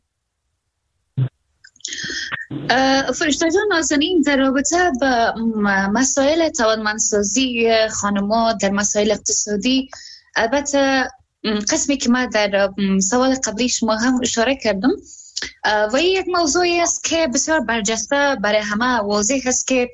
فرشته جان نازنین، در رابطه با مسائل توانمندسازی خانم‌ها در مسائل اقتصادی، البته قسمی که ما در سوال قبلی شما هم اشاره کردم و یک موضوعی است که بسیار برجسته برای همه واضح است که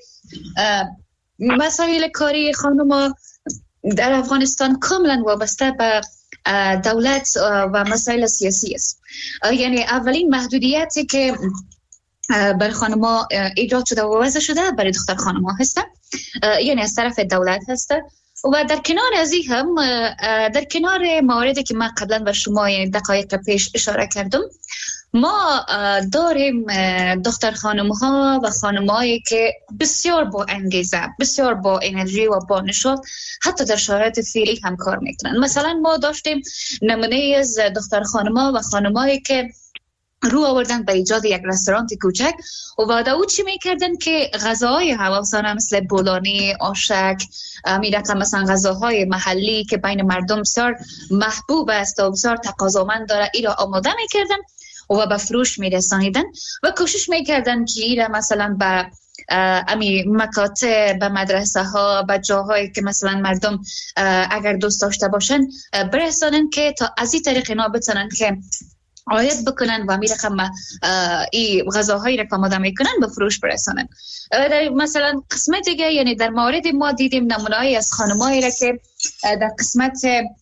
مسائل کاری خانم‌ها در افغانستان کاملا وابسته به دولت و مسائل سیاسی است. یعنی اولین محدودیتی که بر خانم‌ها ایجاد شده و وضع شده برای دختر خانم‌ها هست، یعنی از طرف دولت هست. و در کنار از این هم در کنار مواردی که من قبلا به شما یعنی دقایق پیش اشاره کردم، ما داریم دختر خانم‌ها و خانم‌هایی که بسیار با انگیزه، بسیار با انرژی و با نشاط حتی در شرایط فعلی هم کار میکنن. مثلا ما داشتیم نمونه از دختر خانم‌ها و خانم‌هایی که رو آوردن به ایجاد یک رستوران کوچک و بعد او چی میکردن که غذاهای حواسانه مثل بولانی، آشک، میرقم مثلا غذاهای محلی که بین مردم بسیار محبوب است و بسیار تقاضامند داره، ای را آماده میکردن و به فروش میرسانیدن و کوشش میکردن که ای را مثلا به امی مکاتب، به مدرسه ها، به جاهایی که مثلا مردم اگر دوست داشته باشن برسانن که تا از این طریق اینا بتونن که عاید بکنن و می رقم ای غذاهایی را که آماده میکنن به فروش برسانن. در مثلا قسمت دیگه یعنی در مورد ما دیدیم نمونه‌ای از خانمایی را که در قسمت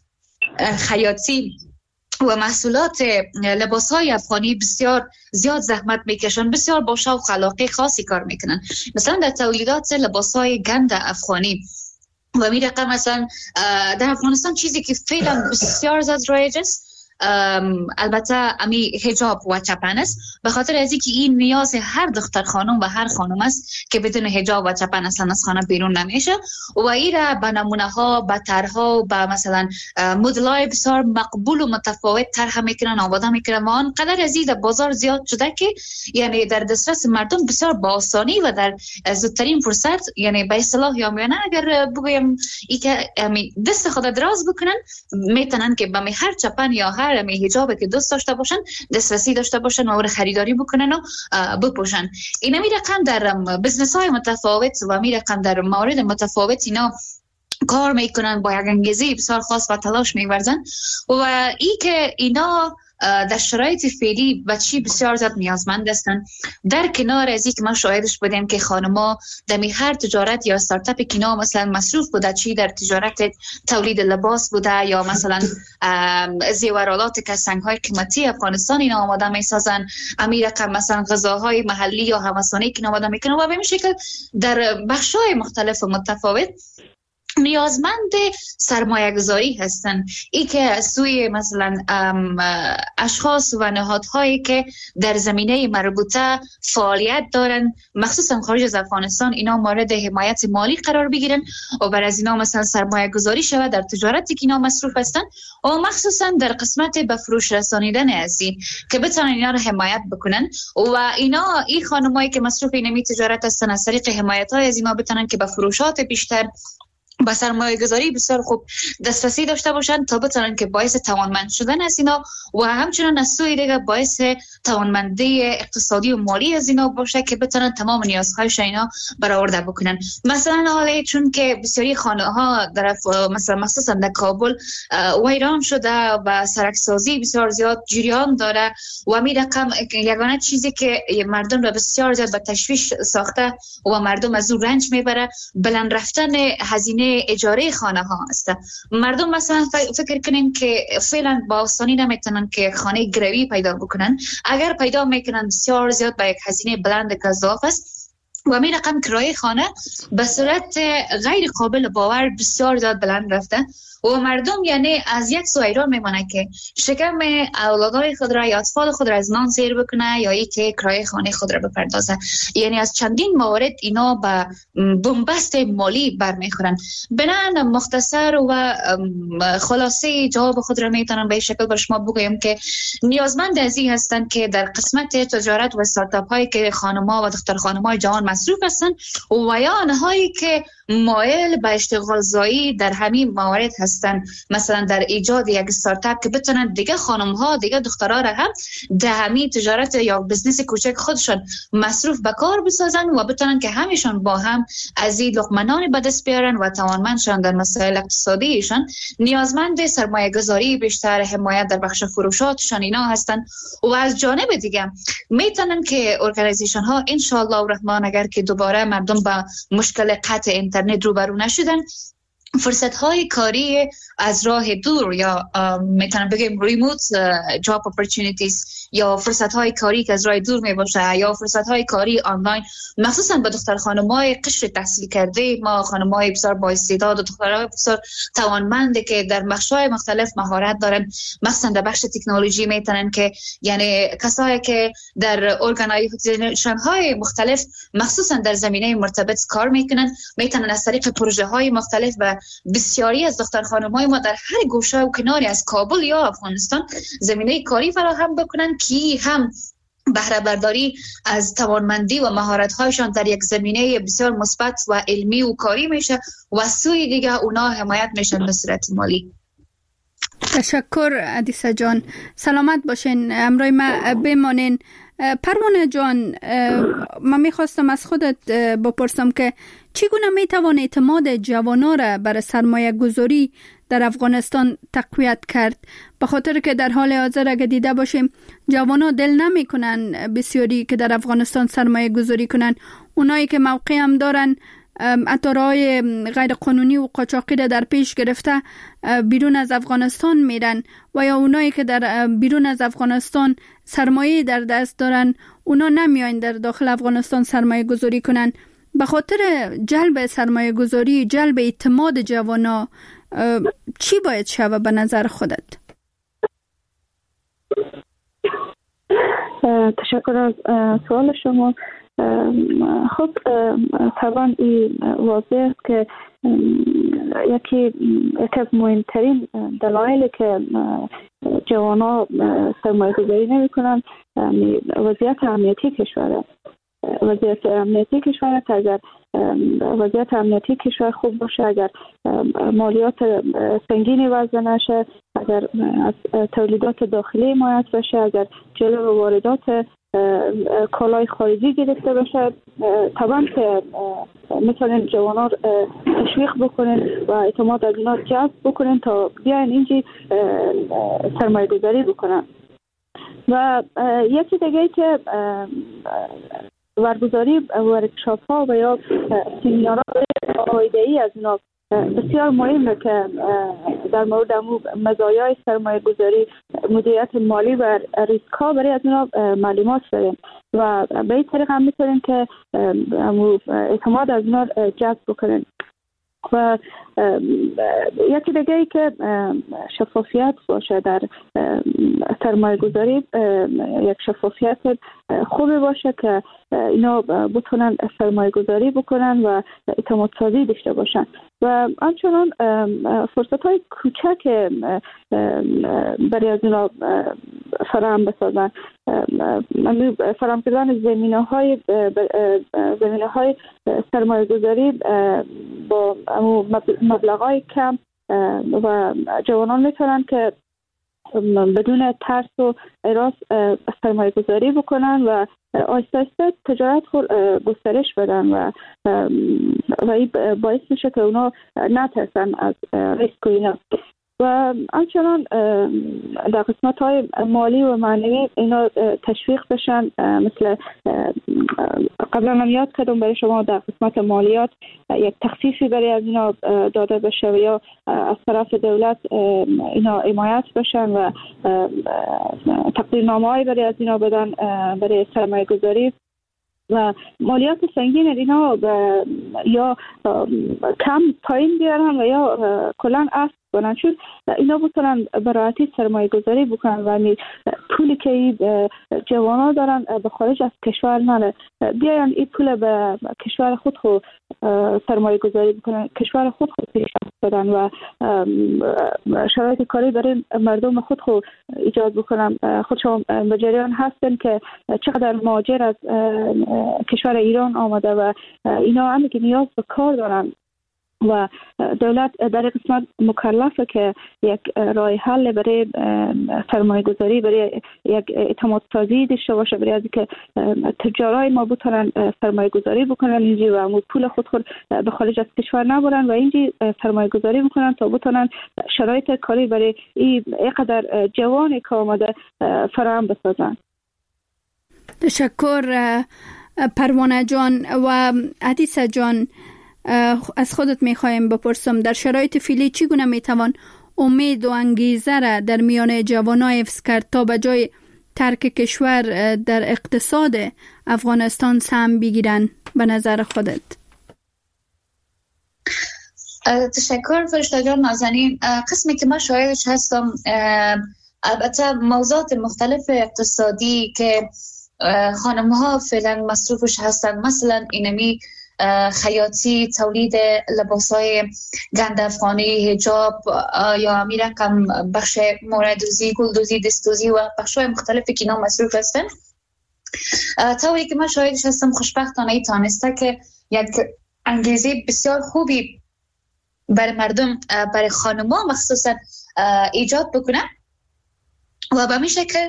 خیاطی و محصولات لباس‌های افغانی بسیار زیاد زحمت میکشن، بسیار با شوق و علاقه خاصی کار میکنن. مثلا در تولیدات لباس‌های گند افغانی و می رقم مثلا در افغانستان چیزی که فعلا بسیار زیاد رایج است البته امی حجاب و چپن است، به خاطر از اینکه این نیاز هر دختر خانم و هر خانم است که بدون حجاب و چپن اصلا از خانه بیرون نمیشه و این را به نمونه ها، به طرح‌ها و به مثلا مدل‌های بسیار مقبول و متفاوت طرح میکنن، آماده میکنن و آنقدر از این بازار زیاد شده که یعنی در دسترس مردم بسیار با آسانی و در زودترین فرصت، یعنی به اصطلاح یامیانه اگر بگویم ای که دست خود دراز بکنن میتونن که به هر چپن یا هر می حجابی که دوست داشته باشن دسترسی داشته باشن و خریداری بکنن و بپوشن. اینا می رقم در بزنس های متفاوت و می رقم در موارد متفاوت اینا کار میکنن، با یک انگیزه بسیار خاص و تلاش میورزن و ای که اینا در شرایط فعلی بچی بسیار زیاد نیازمند هستند. در کنار از اینکه ما شاهدش بودیم که خانم‌ها در هر تجارت یا استارتاپی که اینا مثلا مصروف بوده، چی در تجارت تولید لباس بوده یا مثلا زیورالات که سنگ‌های قیمتی افغانستان اینا آماده می‌سازن، امیر رقم مثلا غذاهای محلی یا هوسانی که آماده می‌کنن و به این شکل در بخش‌های مختلف و متفاوت نیازمند سرمایه گذاری هستن. ای که از سوی مثلا اشخاص و نهادهایی که در زمینه مربوطه فعالیت دارن مخصوصا خارج از افغانستان اینا مورد حمایت مالی قرار بگیرن و بر از اینا مثلا سرمایه گذاری شود در تجارتی که اینا مصروف هستن و مخصوصا در قسمت به فروش رسانیدن ازی که بتونن اینا رو حمایت بکنن و اینا این خانمایی که مصروف اینمی تجارت هستن از طریق حمایت های از اینا بتونن که به فروشات بیشتر با سرمایه گذاری بسیار خوب دسترسی داشته باشند تا بتونن که باعث توانمند شدن از اینا و همچنین از سوی دیگه باعث توانمندی اقتصادی و مالی از اینا باشه که بتونن تمام نیازهایش اینا برآورده بکنن. مثلا حالا چون که بسیاری خانه ها در مثلا مخصوصا در کابل ویران شده و سرکسازی بسیار زیاد جریان داره و می رقم یگانه چیزی که مردم را بسیار زیاد به تشویش ساخته و مردم از اون رنج میبره بلند رفتن هزینه اجاره خانه ها است. مردم مثلا فکر کنیم که فعلا با آسانی نمیتونن که خانه گروی پیدا بکنن، اگر پیدا میکنن بسیار زیاد با یک هزینه بلند گزاف است و همین رقم کرایه خانه به صورت غیر قابل باور بسیار زیاد بلند رفته و مردم یعنی از یک سو حیران میمونه که شکم اولادای خود را یا اطفال خود را از نان سیر بکنه یا ای که کرایه خانه خود را بپردازه. یعنی از چندین موارد اینا به بنبست مالی برمیخورن. بنابراین مختصر و خلاصه جواب خود را میتونم به این شکل بر شما بگویم که نیازمند از این هستند که در قسمت تجارت و استارتاپ هایی که خانم‌ها و دختر خانم‌های جوان مصروف هستند و یا آنهایی که مایل به اشتغال زایی در همین موارد هستند، مثلا در ایجاد یک استارتاپ که بتونن دیگه خانم ها دیگه دخترها را هم در همین تجارت یا بزنس کوچک خودشون مصروف به کار بسازن و بتونن که همیشون با هم از این لقمه به دست بیارن و توانمندشان در مسائل اقتصادیشان. نیازمند سرمایه گذاری بیشتر، حمایت در بخش فروشاتشان اینا هستن و از جانب دیگه میتونن که ارگانیزیشن ها ان شاء الله الرحمن اگر که دوباره مردم با مشکل قطع اینترنت روبرو نشدن، فرصت های کاری از راه دور یا میتونم بگم ریموت جاب اپورتونیتیز یا فرصت های کاری که از راه دور می باشه یا فرصت های کاری آنلاین، مخصوصا به دختر خانم‌های قشر تحصیل کرده ما، خانم‌های بسیار با استعداد و دخترای بسیار توانمند که در بخش‌های مختلف مهارت دارن، مخصوصا در بخش تکنولوژی میتونن که یعنی کسایی که در ارگانایزیشن های مختلف مخصوصا در زمینه مرتبط کار میکنن میتونن از طریق پروژه های مختلف و بسیاری از دختر خانم‌های ما در هر گوشه و کناری از کابل یا افغانستان زمینه کاری فراهم بکنن که هم بهره برداری از توانمندی و مهارت‌هایشان در یک زمینه بسیار مثبت و علمی و کاری میشه و سوی دیگه اونا حمایت میشن به صورت مالی. تشکر عدیسه جان، سلامت باشین، امروی ما بمانین. پروانه جان، من میخواستم از خودت بپرسم که چگونه میتوان اعتماد جوانان را بر سرمایه گذاری در افغانستان تقویت کرد؟ به خاطر که در حال حاضر اگه دیده باشیم جوانان دل نمی کنن بسیاری که در افغانستان سرمایه گذاری کنن. اونایی که موقع هم دارن اتارهای غیر قانونی و قاچاقی را در پیش گرفته بیرون از افغانستان میرن و یا اونایی که در بیرون از افغانستان سرمایه در دست دارن اونا نمیاین در داخل افغانستان سرمایه گذاری کنن. به خاطر جلب سرمایه گذاری، جلب اعتماد جوانا چی باید شود به نظر خودت؟ تشکر از سوال شما. خب طبعا این واضح است که یکی یکی از مهمترین دلایلی که جوانا سرمایه گذاری نمی کنن وضعیت امنیتی کشور. وضعیت امنیتی کشور که اگر وضعیت امنیتی کشور خوب باشه، اگر مالیات سنگینی وضع نشه، اگر از تولیدات داخلی حمایت بشه، اگر جلو واردات کالای خارجی گرفته بشه، طبعا که میتونین جوانان تشویق بکنین و اعتماد از اینا جذب بکنین تا بیاین اینجی سرمایه گذاری بکنن. و یکی دیگه که برگزاری ورکشاپ ها و یا سمینارها فایده‌ای از اینا بسیار مهمه که در مورد مزایای سرمایه گذاری، مدیریت مالی و ریسک ها برای از اینا معلومات داریم و به این طریق هم میتونیم که اعتماد از اینا جذب بکنیم. و یکی دیگه ای که شفافیت باشه در سرمایه گذاری، یک شفافیت خوبی باشه که اینا بتونن سرمایه گذاری بکنن و اعتماد سازی داشته باشن و همچنان فرصت های کوچک برای از اینا فراهم بسازن. فراهم کردن زمینه های زمینه های سرمایه گذاری با مبلغای کم و جوانان میتونن که بدون ترس و اراس سرمایه گذاری بکنن و آهسته آهسته تجارت خود گسترش بدن و و این باعث میشه که اونا نترسن از ریسک و اینا. و همچنان در قسمت های مالی و معنوی اینا تشویق بشن. مثل قبلا هم یاد کردم برای شما در قسمت مالیات یک تخفیفی برای از اینا داده بشه و یا از طرف دولت اینا حمایت بشن و تقدیرنامه‌ای برای از اینا بدن برای سرمایه گذاری. و مالیات سنگین اینا یا کم پایین بیارن و یا کلان اصل کنن، چون اینا بتونن براحتی سرمایه گذاری بکنن و پولی که جوانا دارن به خارج از کشور نره، بیاین این پول به کشور خود خود سرمایه گذاری بکنن، کشور خود خود پیشرفت بدن و شرایط کاری برای مردم خود خود ایجاد بکنن. خودشون به جریان هستن که چقدر مهاجر از کشور ایران آمده و اینا هم که نیاز به کار دارن و دولت در قسمت مکلفه که یک راه حل برای سرمایه گذاری، برای یک اعتماد سازی داشته باشه، برای از که تجارای ما بتونن سرمایه گذاری بکنن اینجی و امود پول خود خود به خارج از کشور نبرن و اینجی سرمایه گذاری بکنن تا بتونن شرایط کاری برای این اینقدر جوانی که آمده فراهم بسازن. تشکر پروانه جان. و حدیثه جان، از خودت میخوایم بپرسم در شرایط فعلی چگونه میتوان امید و انگیزه را در میان جوانای حفظ کرد تا به جای ترک کشور در اقتصاد افغانستان سهم بگیرن به نظر خودت؟ تشکر فرشته جان نازنین. قسمی که من شاهدش هستم، البته موضوعات مختلف اقتصادی که خانم ها فعلا مصروفش هستن، مثلا اینمی خیاطی، تولید لباسای گند افغانی، حجاب یا میرکم بخش موردوزی، گلدوزی، دستوزی و بخشای مختلفی که اینا مصروف هستن. طوری که من شاهدش هستم خوشبختانه ای تانسته که یک انگیزه بسیار خوبی برای مردم، برای خانم ها مخصوصا ایجاد بکنه و به می شکل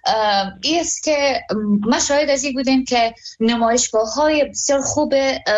ای است که ما شاید از این بودیم که نمایشگاه های بسیار خوب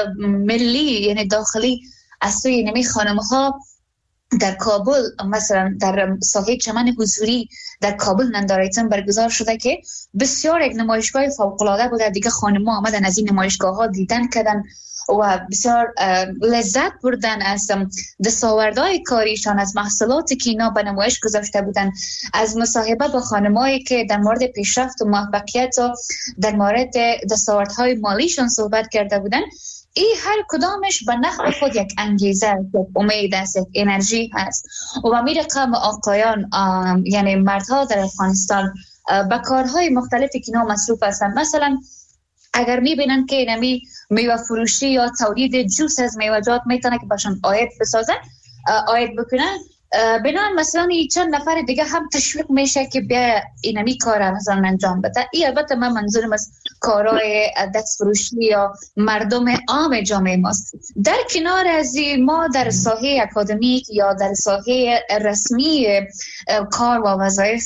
ملی یعنی داخلی از سوی نمی خانم ها در کابل، مثلا در ساحه چمن حضوری در کابل نندارایتن برگزار شده که بسیار یک نمایشگاه فوق العاده بوده. دیگه خانم ها آمدن از این نمایشگاه ها دیدن کردن و بسیار لذت بردن از دستاوردهای کاریشان، از محصولاتی که اینا به نمایش گذاشته بودن، از مصاحبه با خانمایی که در مورد پیشرفت و موفقیت و در مورد دستاوردهای مالیشان صحبت کرده بودن. این هر کدامش به نحو خود یک انگیزه، یک امید است، یک انرژی هست و می رقم آقایان یعنی مردها در افغانستان به کارهای مختلفی که اینا مصروف هستند. مثلا اگر میبینن که نمی میوه فروشی یا تولید جوس از میوه‌جات میتونه که باشن آید بسازن، آید بکنن، بنان مثلا چند نفر دیگه هم تشویق میشه که بیا اینمی کار مثلا انجام بده. این البته من منظورم از کارهای دست فروشی یا مردم عام جامعه ماست. در کنار از ما در ساحه اکادمیک یا در ساحه رسمی کار و وظایف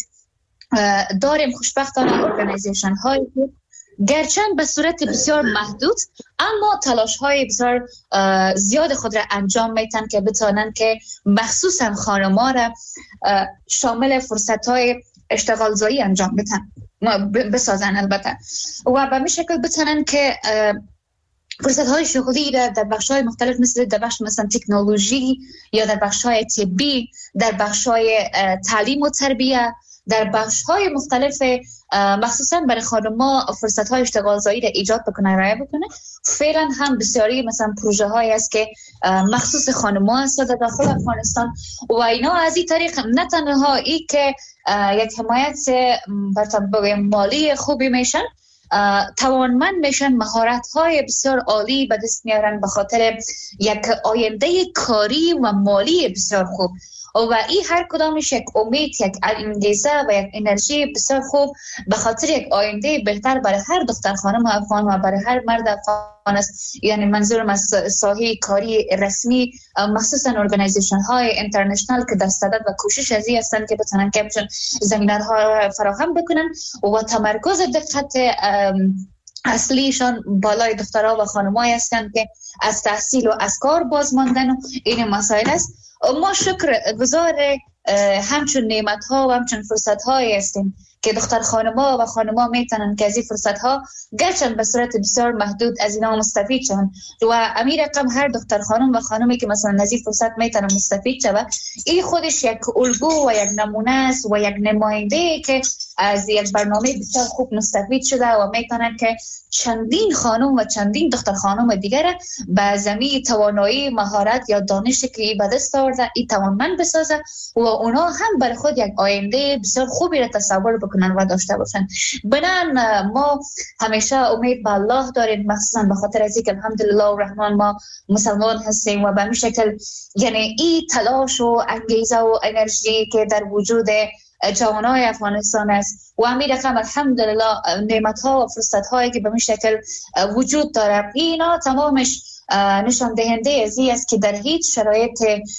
داریم خوشبختانه ارگانیزیشن هایی که گرچند به صورت بسیار محدود اما تلاش های بسیار زیاد خود را انجام میتن که بتونن که مخصوصا خانم‌ها را شامل فرصت های اشتغال زایی انجام بدن بسازن البته و به این شکل بتونن که فرصت های شغلی را در بخش های مختلف مثل در بخش مثلا تکنولوژی یا در بخش های طبی، در بخش های تعلیم و تربیه، در بخش های مختلف مخصوصا برای خانم‌ها فرصت های اشتغال زایی را ایجاد بکنه، رایه بکنه. فعلا هم بسیاری مثلا پروژه هایی است که مخصوص خانم‌ها است در داخل افغانستان و اینا از این طریق نه تنها ای که یک حمایت بر مالی خوبی میشن، توانمند میشن، مهارت های بسیار عالی به دست میارن به خاطر یک آینده کاری و مالی بسیار خوب و این هر کدامش یک امید، یک انگیزه و یک انرژی بسیار خوب به خاطر یک آینده بهتر برای هر دختر خانم افغان و برای هر مرد افغان است. یعنی منظورم از ساحه کاری رسمی مخصوصا ارگانیزیشن های اینترنشنال که در صدد و کوشش ازی هستند که بتونن که زمینه ها فراهم بکنن و تمرکز دقت اصلیشان بالای دخترها و خانم‌های هستند که از تحصیل و از کار باز ماندن و این مسائل است. ما شکر گزار همچون نعمت ها و همچون فرصت های هستیم که دختر خانما و خانما میتونن که از این فرصت ها گرچند به صورت بسیار محدود از اینا مستفید شون و امیر رقم هر دختر خانم و خانمی که مثلا از این فرصت میتونن مستفید شون، این خودش یک الگو و یک نمونه است و یک نماینده که از یک برنامه بسیار خوب مستفید شده و میتونن که چندین خانم و چندین دختر خانم دیگر به زمین توانایی مهارت یا دانشی که به دست آورده ای توانمند بسازه و اونا هم برای خود یک آینده بسیار خوبی را تصور بکنن و داشته باشن. بنان ما همیشه امید به الله داریم، مخصوصا به خاطر از اینکه الحمدلله الرحمن ما مسلمان هستیم و به همین شکل یعنی این تلاش و انگیزه و انرژی که در وجود جوانای افغانستان است و امیر رقم الحمدلله نعمت ها و فرصت هایی که به این شکل وجود داره، اینا تمامش نشان دهنده از این است که در هیچ شرایط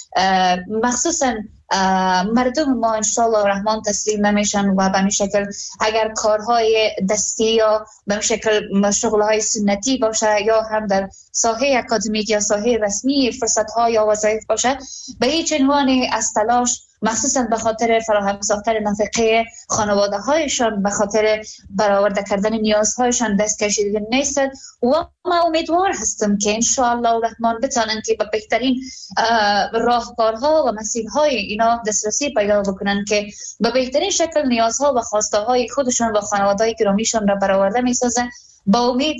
مخصوصا مردم ما انشاءالله الرحمن تسلیم نمیشن و به این شکل اگر کارهای دستی یا به این شکل شغلهای سنتی باشه یا هم در ساحه اکادمیک یا ساحه رسمی فرصت ها یا وظایف باشه، به هیچ عنوان از تلاش مخصوصا به خاطر فراهم ساختن نفقه خانواده هایشان، به خاطر برآورده کردن نیازهایشان دست کشیده نیستند و ما امیدوار هستم که انشاءالله الرحمن بتانن که به بهترین راهکارها و مسیرهای اینا دسترسی پیدا بکنن که به بهترین شکل نیازها و خواسته های خودشان و خانواده های گرامیشان را برآورده میسازن با امید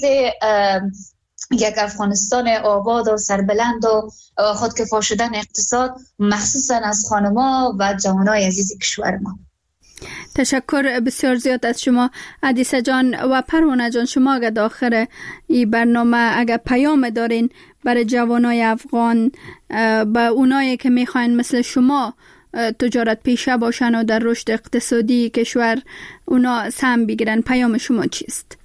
یک افغانستان آباد و سربلند و خودکفا شدن اقتصاد مخصوصا از خانما و جوانای عزیز کشور ما. تشکر بسیار زیاد از شما عدیسه جان و پروانه جان. شما اگر داخل این برنامه اگر پیام دارین برای جوانای افغان، به اونایی که میخواین مثل شما تجارت پیشه باشن و در رشد اقتصادی کشور اونا سهم بگیرن، پیام شما چیست؟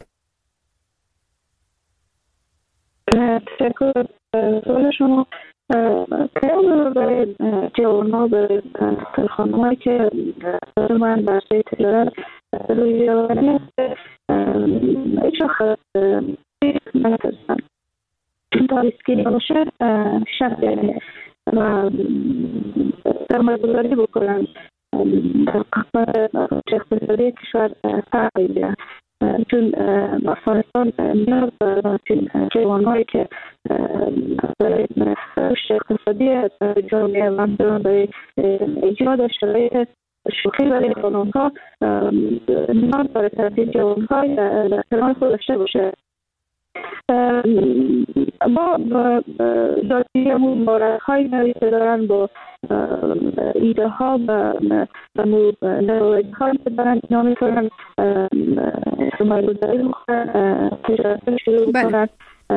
تشکر سوال شما. پیام برای جوان‌ها، برای خانم‌هایی که من برای تجارت روی آوری است، هیچ وقت نترسن تا ریسکی باشه شک یعنی و سرمایه‌گذاری بکنن در قسمت اقتصادی کشور سهم بگیرن، چون افغانستان نیاز دارد جوان‌هایی که برای رشد اقتصادی جامعه و برای ایجاد شرایط شوخی برای خانم‌ها نیاز دارد ترتیب جوان‌های در کنار خود داشته باشه. ما ذاتی همون باره‌های نوی که دارن با ایده ها و نوعی هایی که دارن اینا میتونن سرمایه‌گذاری بکنن، تجارت شروع بکنن.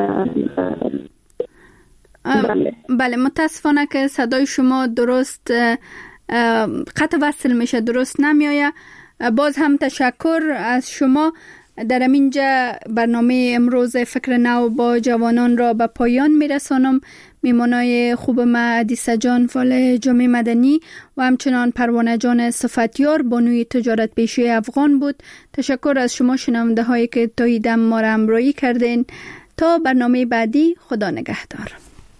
بله، متاسفانه که صدای شما درست قطع وصل میشه، درست نمیایه. باز هم تشکر از شما. در اینجا برنامه امروز فکر نو با جوانان را به پایان میرسانم. میمانای خوب ما عدیسه جان فعال جامعه مدنی و همچنان پروانه جان صفتیار بانوی تجارت پیشه افغان بود. تشکر از شما شنونده هایی که تا این دم ما را همراهی کردین. تا برنامه بعدی، خدا نگهدار.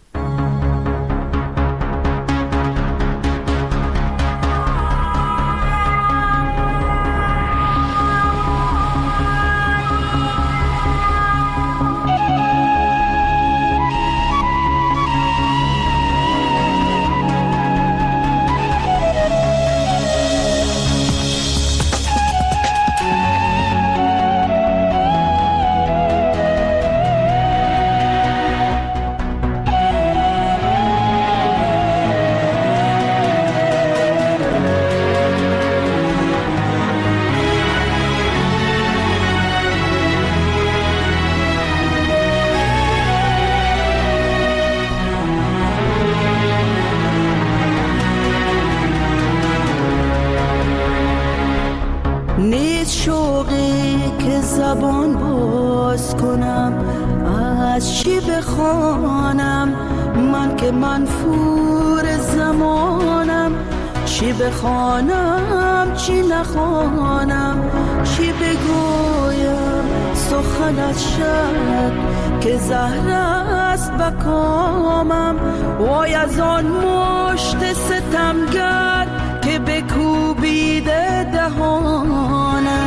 زبان باز کنم، از چی بخوانم من که منفور زمانم، چی بخوانم چی نخوانم، چی بگویم سخنت شد که زهر است بکامم، وای از آن مشت ستمگر که بکوبیده دهانم.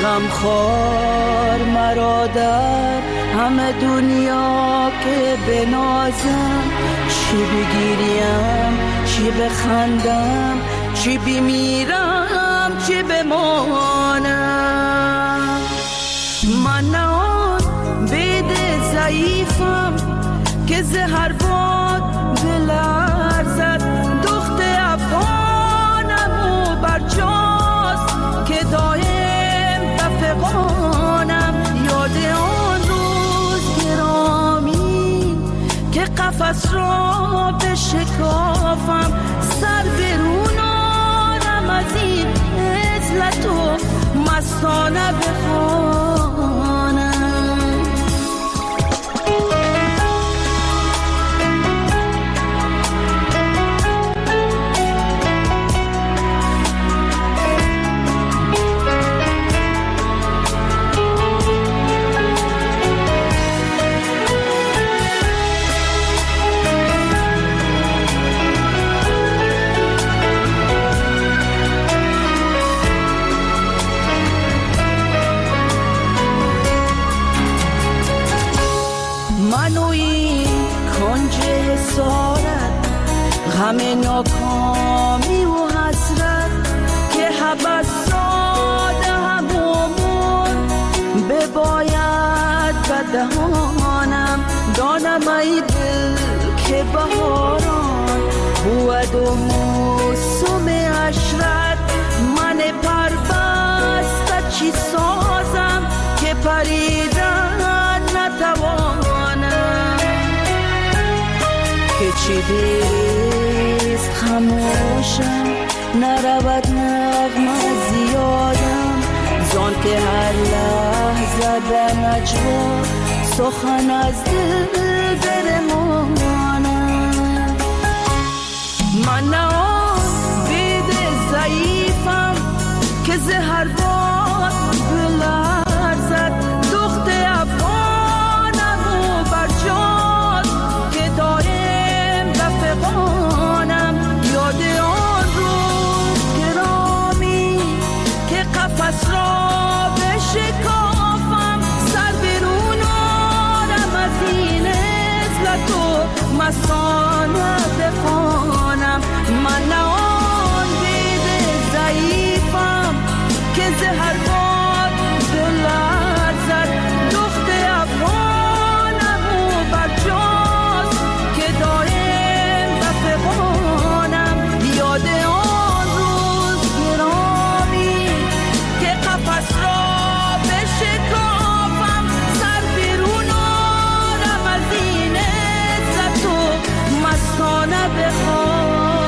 غمخوار مرا در همه دنیا که بنازم، چی بگیریم چی بخندم، چی بمیرم چی بمانم. من نه آن بید ضعیفم که زهر باد بلرزد، دخت افغانم و برجاست که دایم بفغانم. یاد آن روز گرامی که قفس را بشکافم، سر برون آرم از این عزلت و مستانه بخوانم. همه ناکامی و حسرت که حبس ساده همومون بباید بدهانم. دانم ای دل که بهاران بود و موسم عشرت، من پربسته چی سازم که پریدن نتوانم. که چی دیست خموشم نرود نغمه زیادم، زان که هر لحظه در نجوا سخن از دل برمانم. من نه آن بید ضعیفم که زهر باد بلرزد، دخت افغانم و برجاست که دایم بفغانم. یاد آن روز گرامی که قفس را بشکافم، سر برون آرم از این عزلت و مستانه بخوانم. من نه آن بید ضعیفم که زهر باد بلرزد، دخت افغانم و برجاست که دایم بفغانم. یاد آن روز گرامی که قفس را بشکافم، سر بیرون آرم از این عزت و مستانه بخوانم.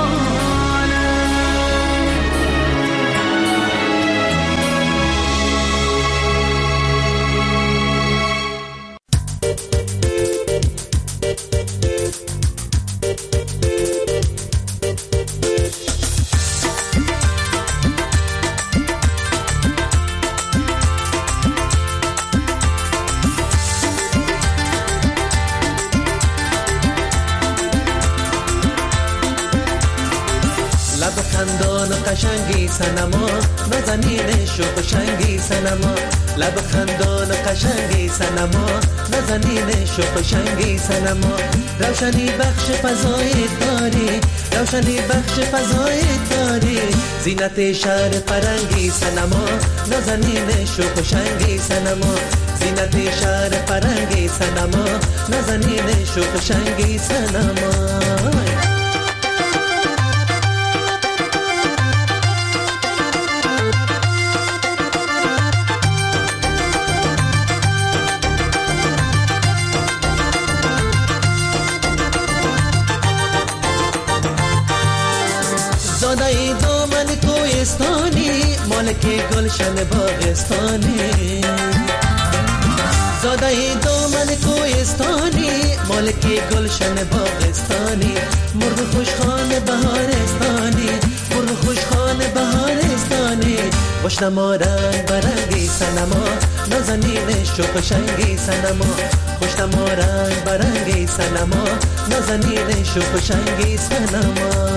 لب خندان و قشنگی سنما، نازنین شوخ و شنگی سنما. لب خندان و قشنگی سنما، نازنین شوخ و شنگی سنما. روشنی بخش فضای داری، روشنی بخش فضای داری. زینت شهر فرنگی سنما، نازنین شوخ و شنگی سنما. زینت شهر فرنگی سنما، نازنین شوخ و شنگی سنما. زادای دامن کوهستانی، مالک گلشن باغستانی. زادای دامن کوهستانی، مالک گلشن باغستانی. مرغ خوشخوان بهارستانی، مرغ خوشخوان بهارستانی. خوشنما رنگ برنگی سنما، نازنین شوخ و شنگی سنما. خوشنما رنگ برنگی سنما، نازنین شوخ و شنگی سنما.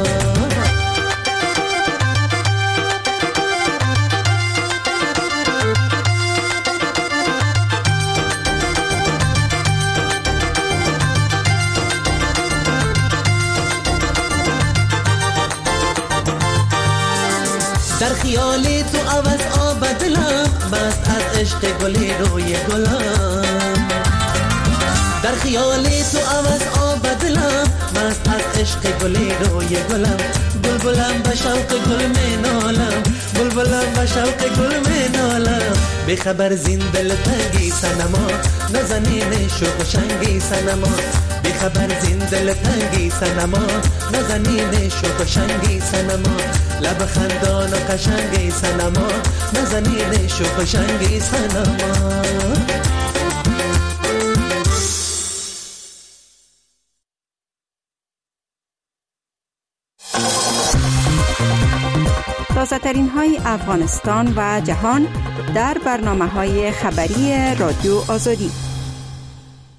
خیالی تو عوض آب دلم، مست از عشق گلی روی گلم. در خیالی تو عوض آب دلم، مست از عشق گلی روی گلم. بلبلم به شوق گل می نالم، بلبلم به شوق گل می نالم. بخبر زین دل تنگی سنما، نزنین شوق شنگی سنما. بخبر زین دل تنگی سنما، نزنین شوق شنگی سنما. لب خندان و قشنگی سنما، نزنین شوق شنگی سنما. تازه‌ترین های افغانستان و جهان در برنامه‌های خبری رادیو آزادی.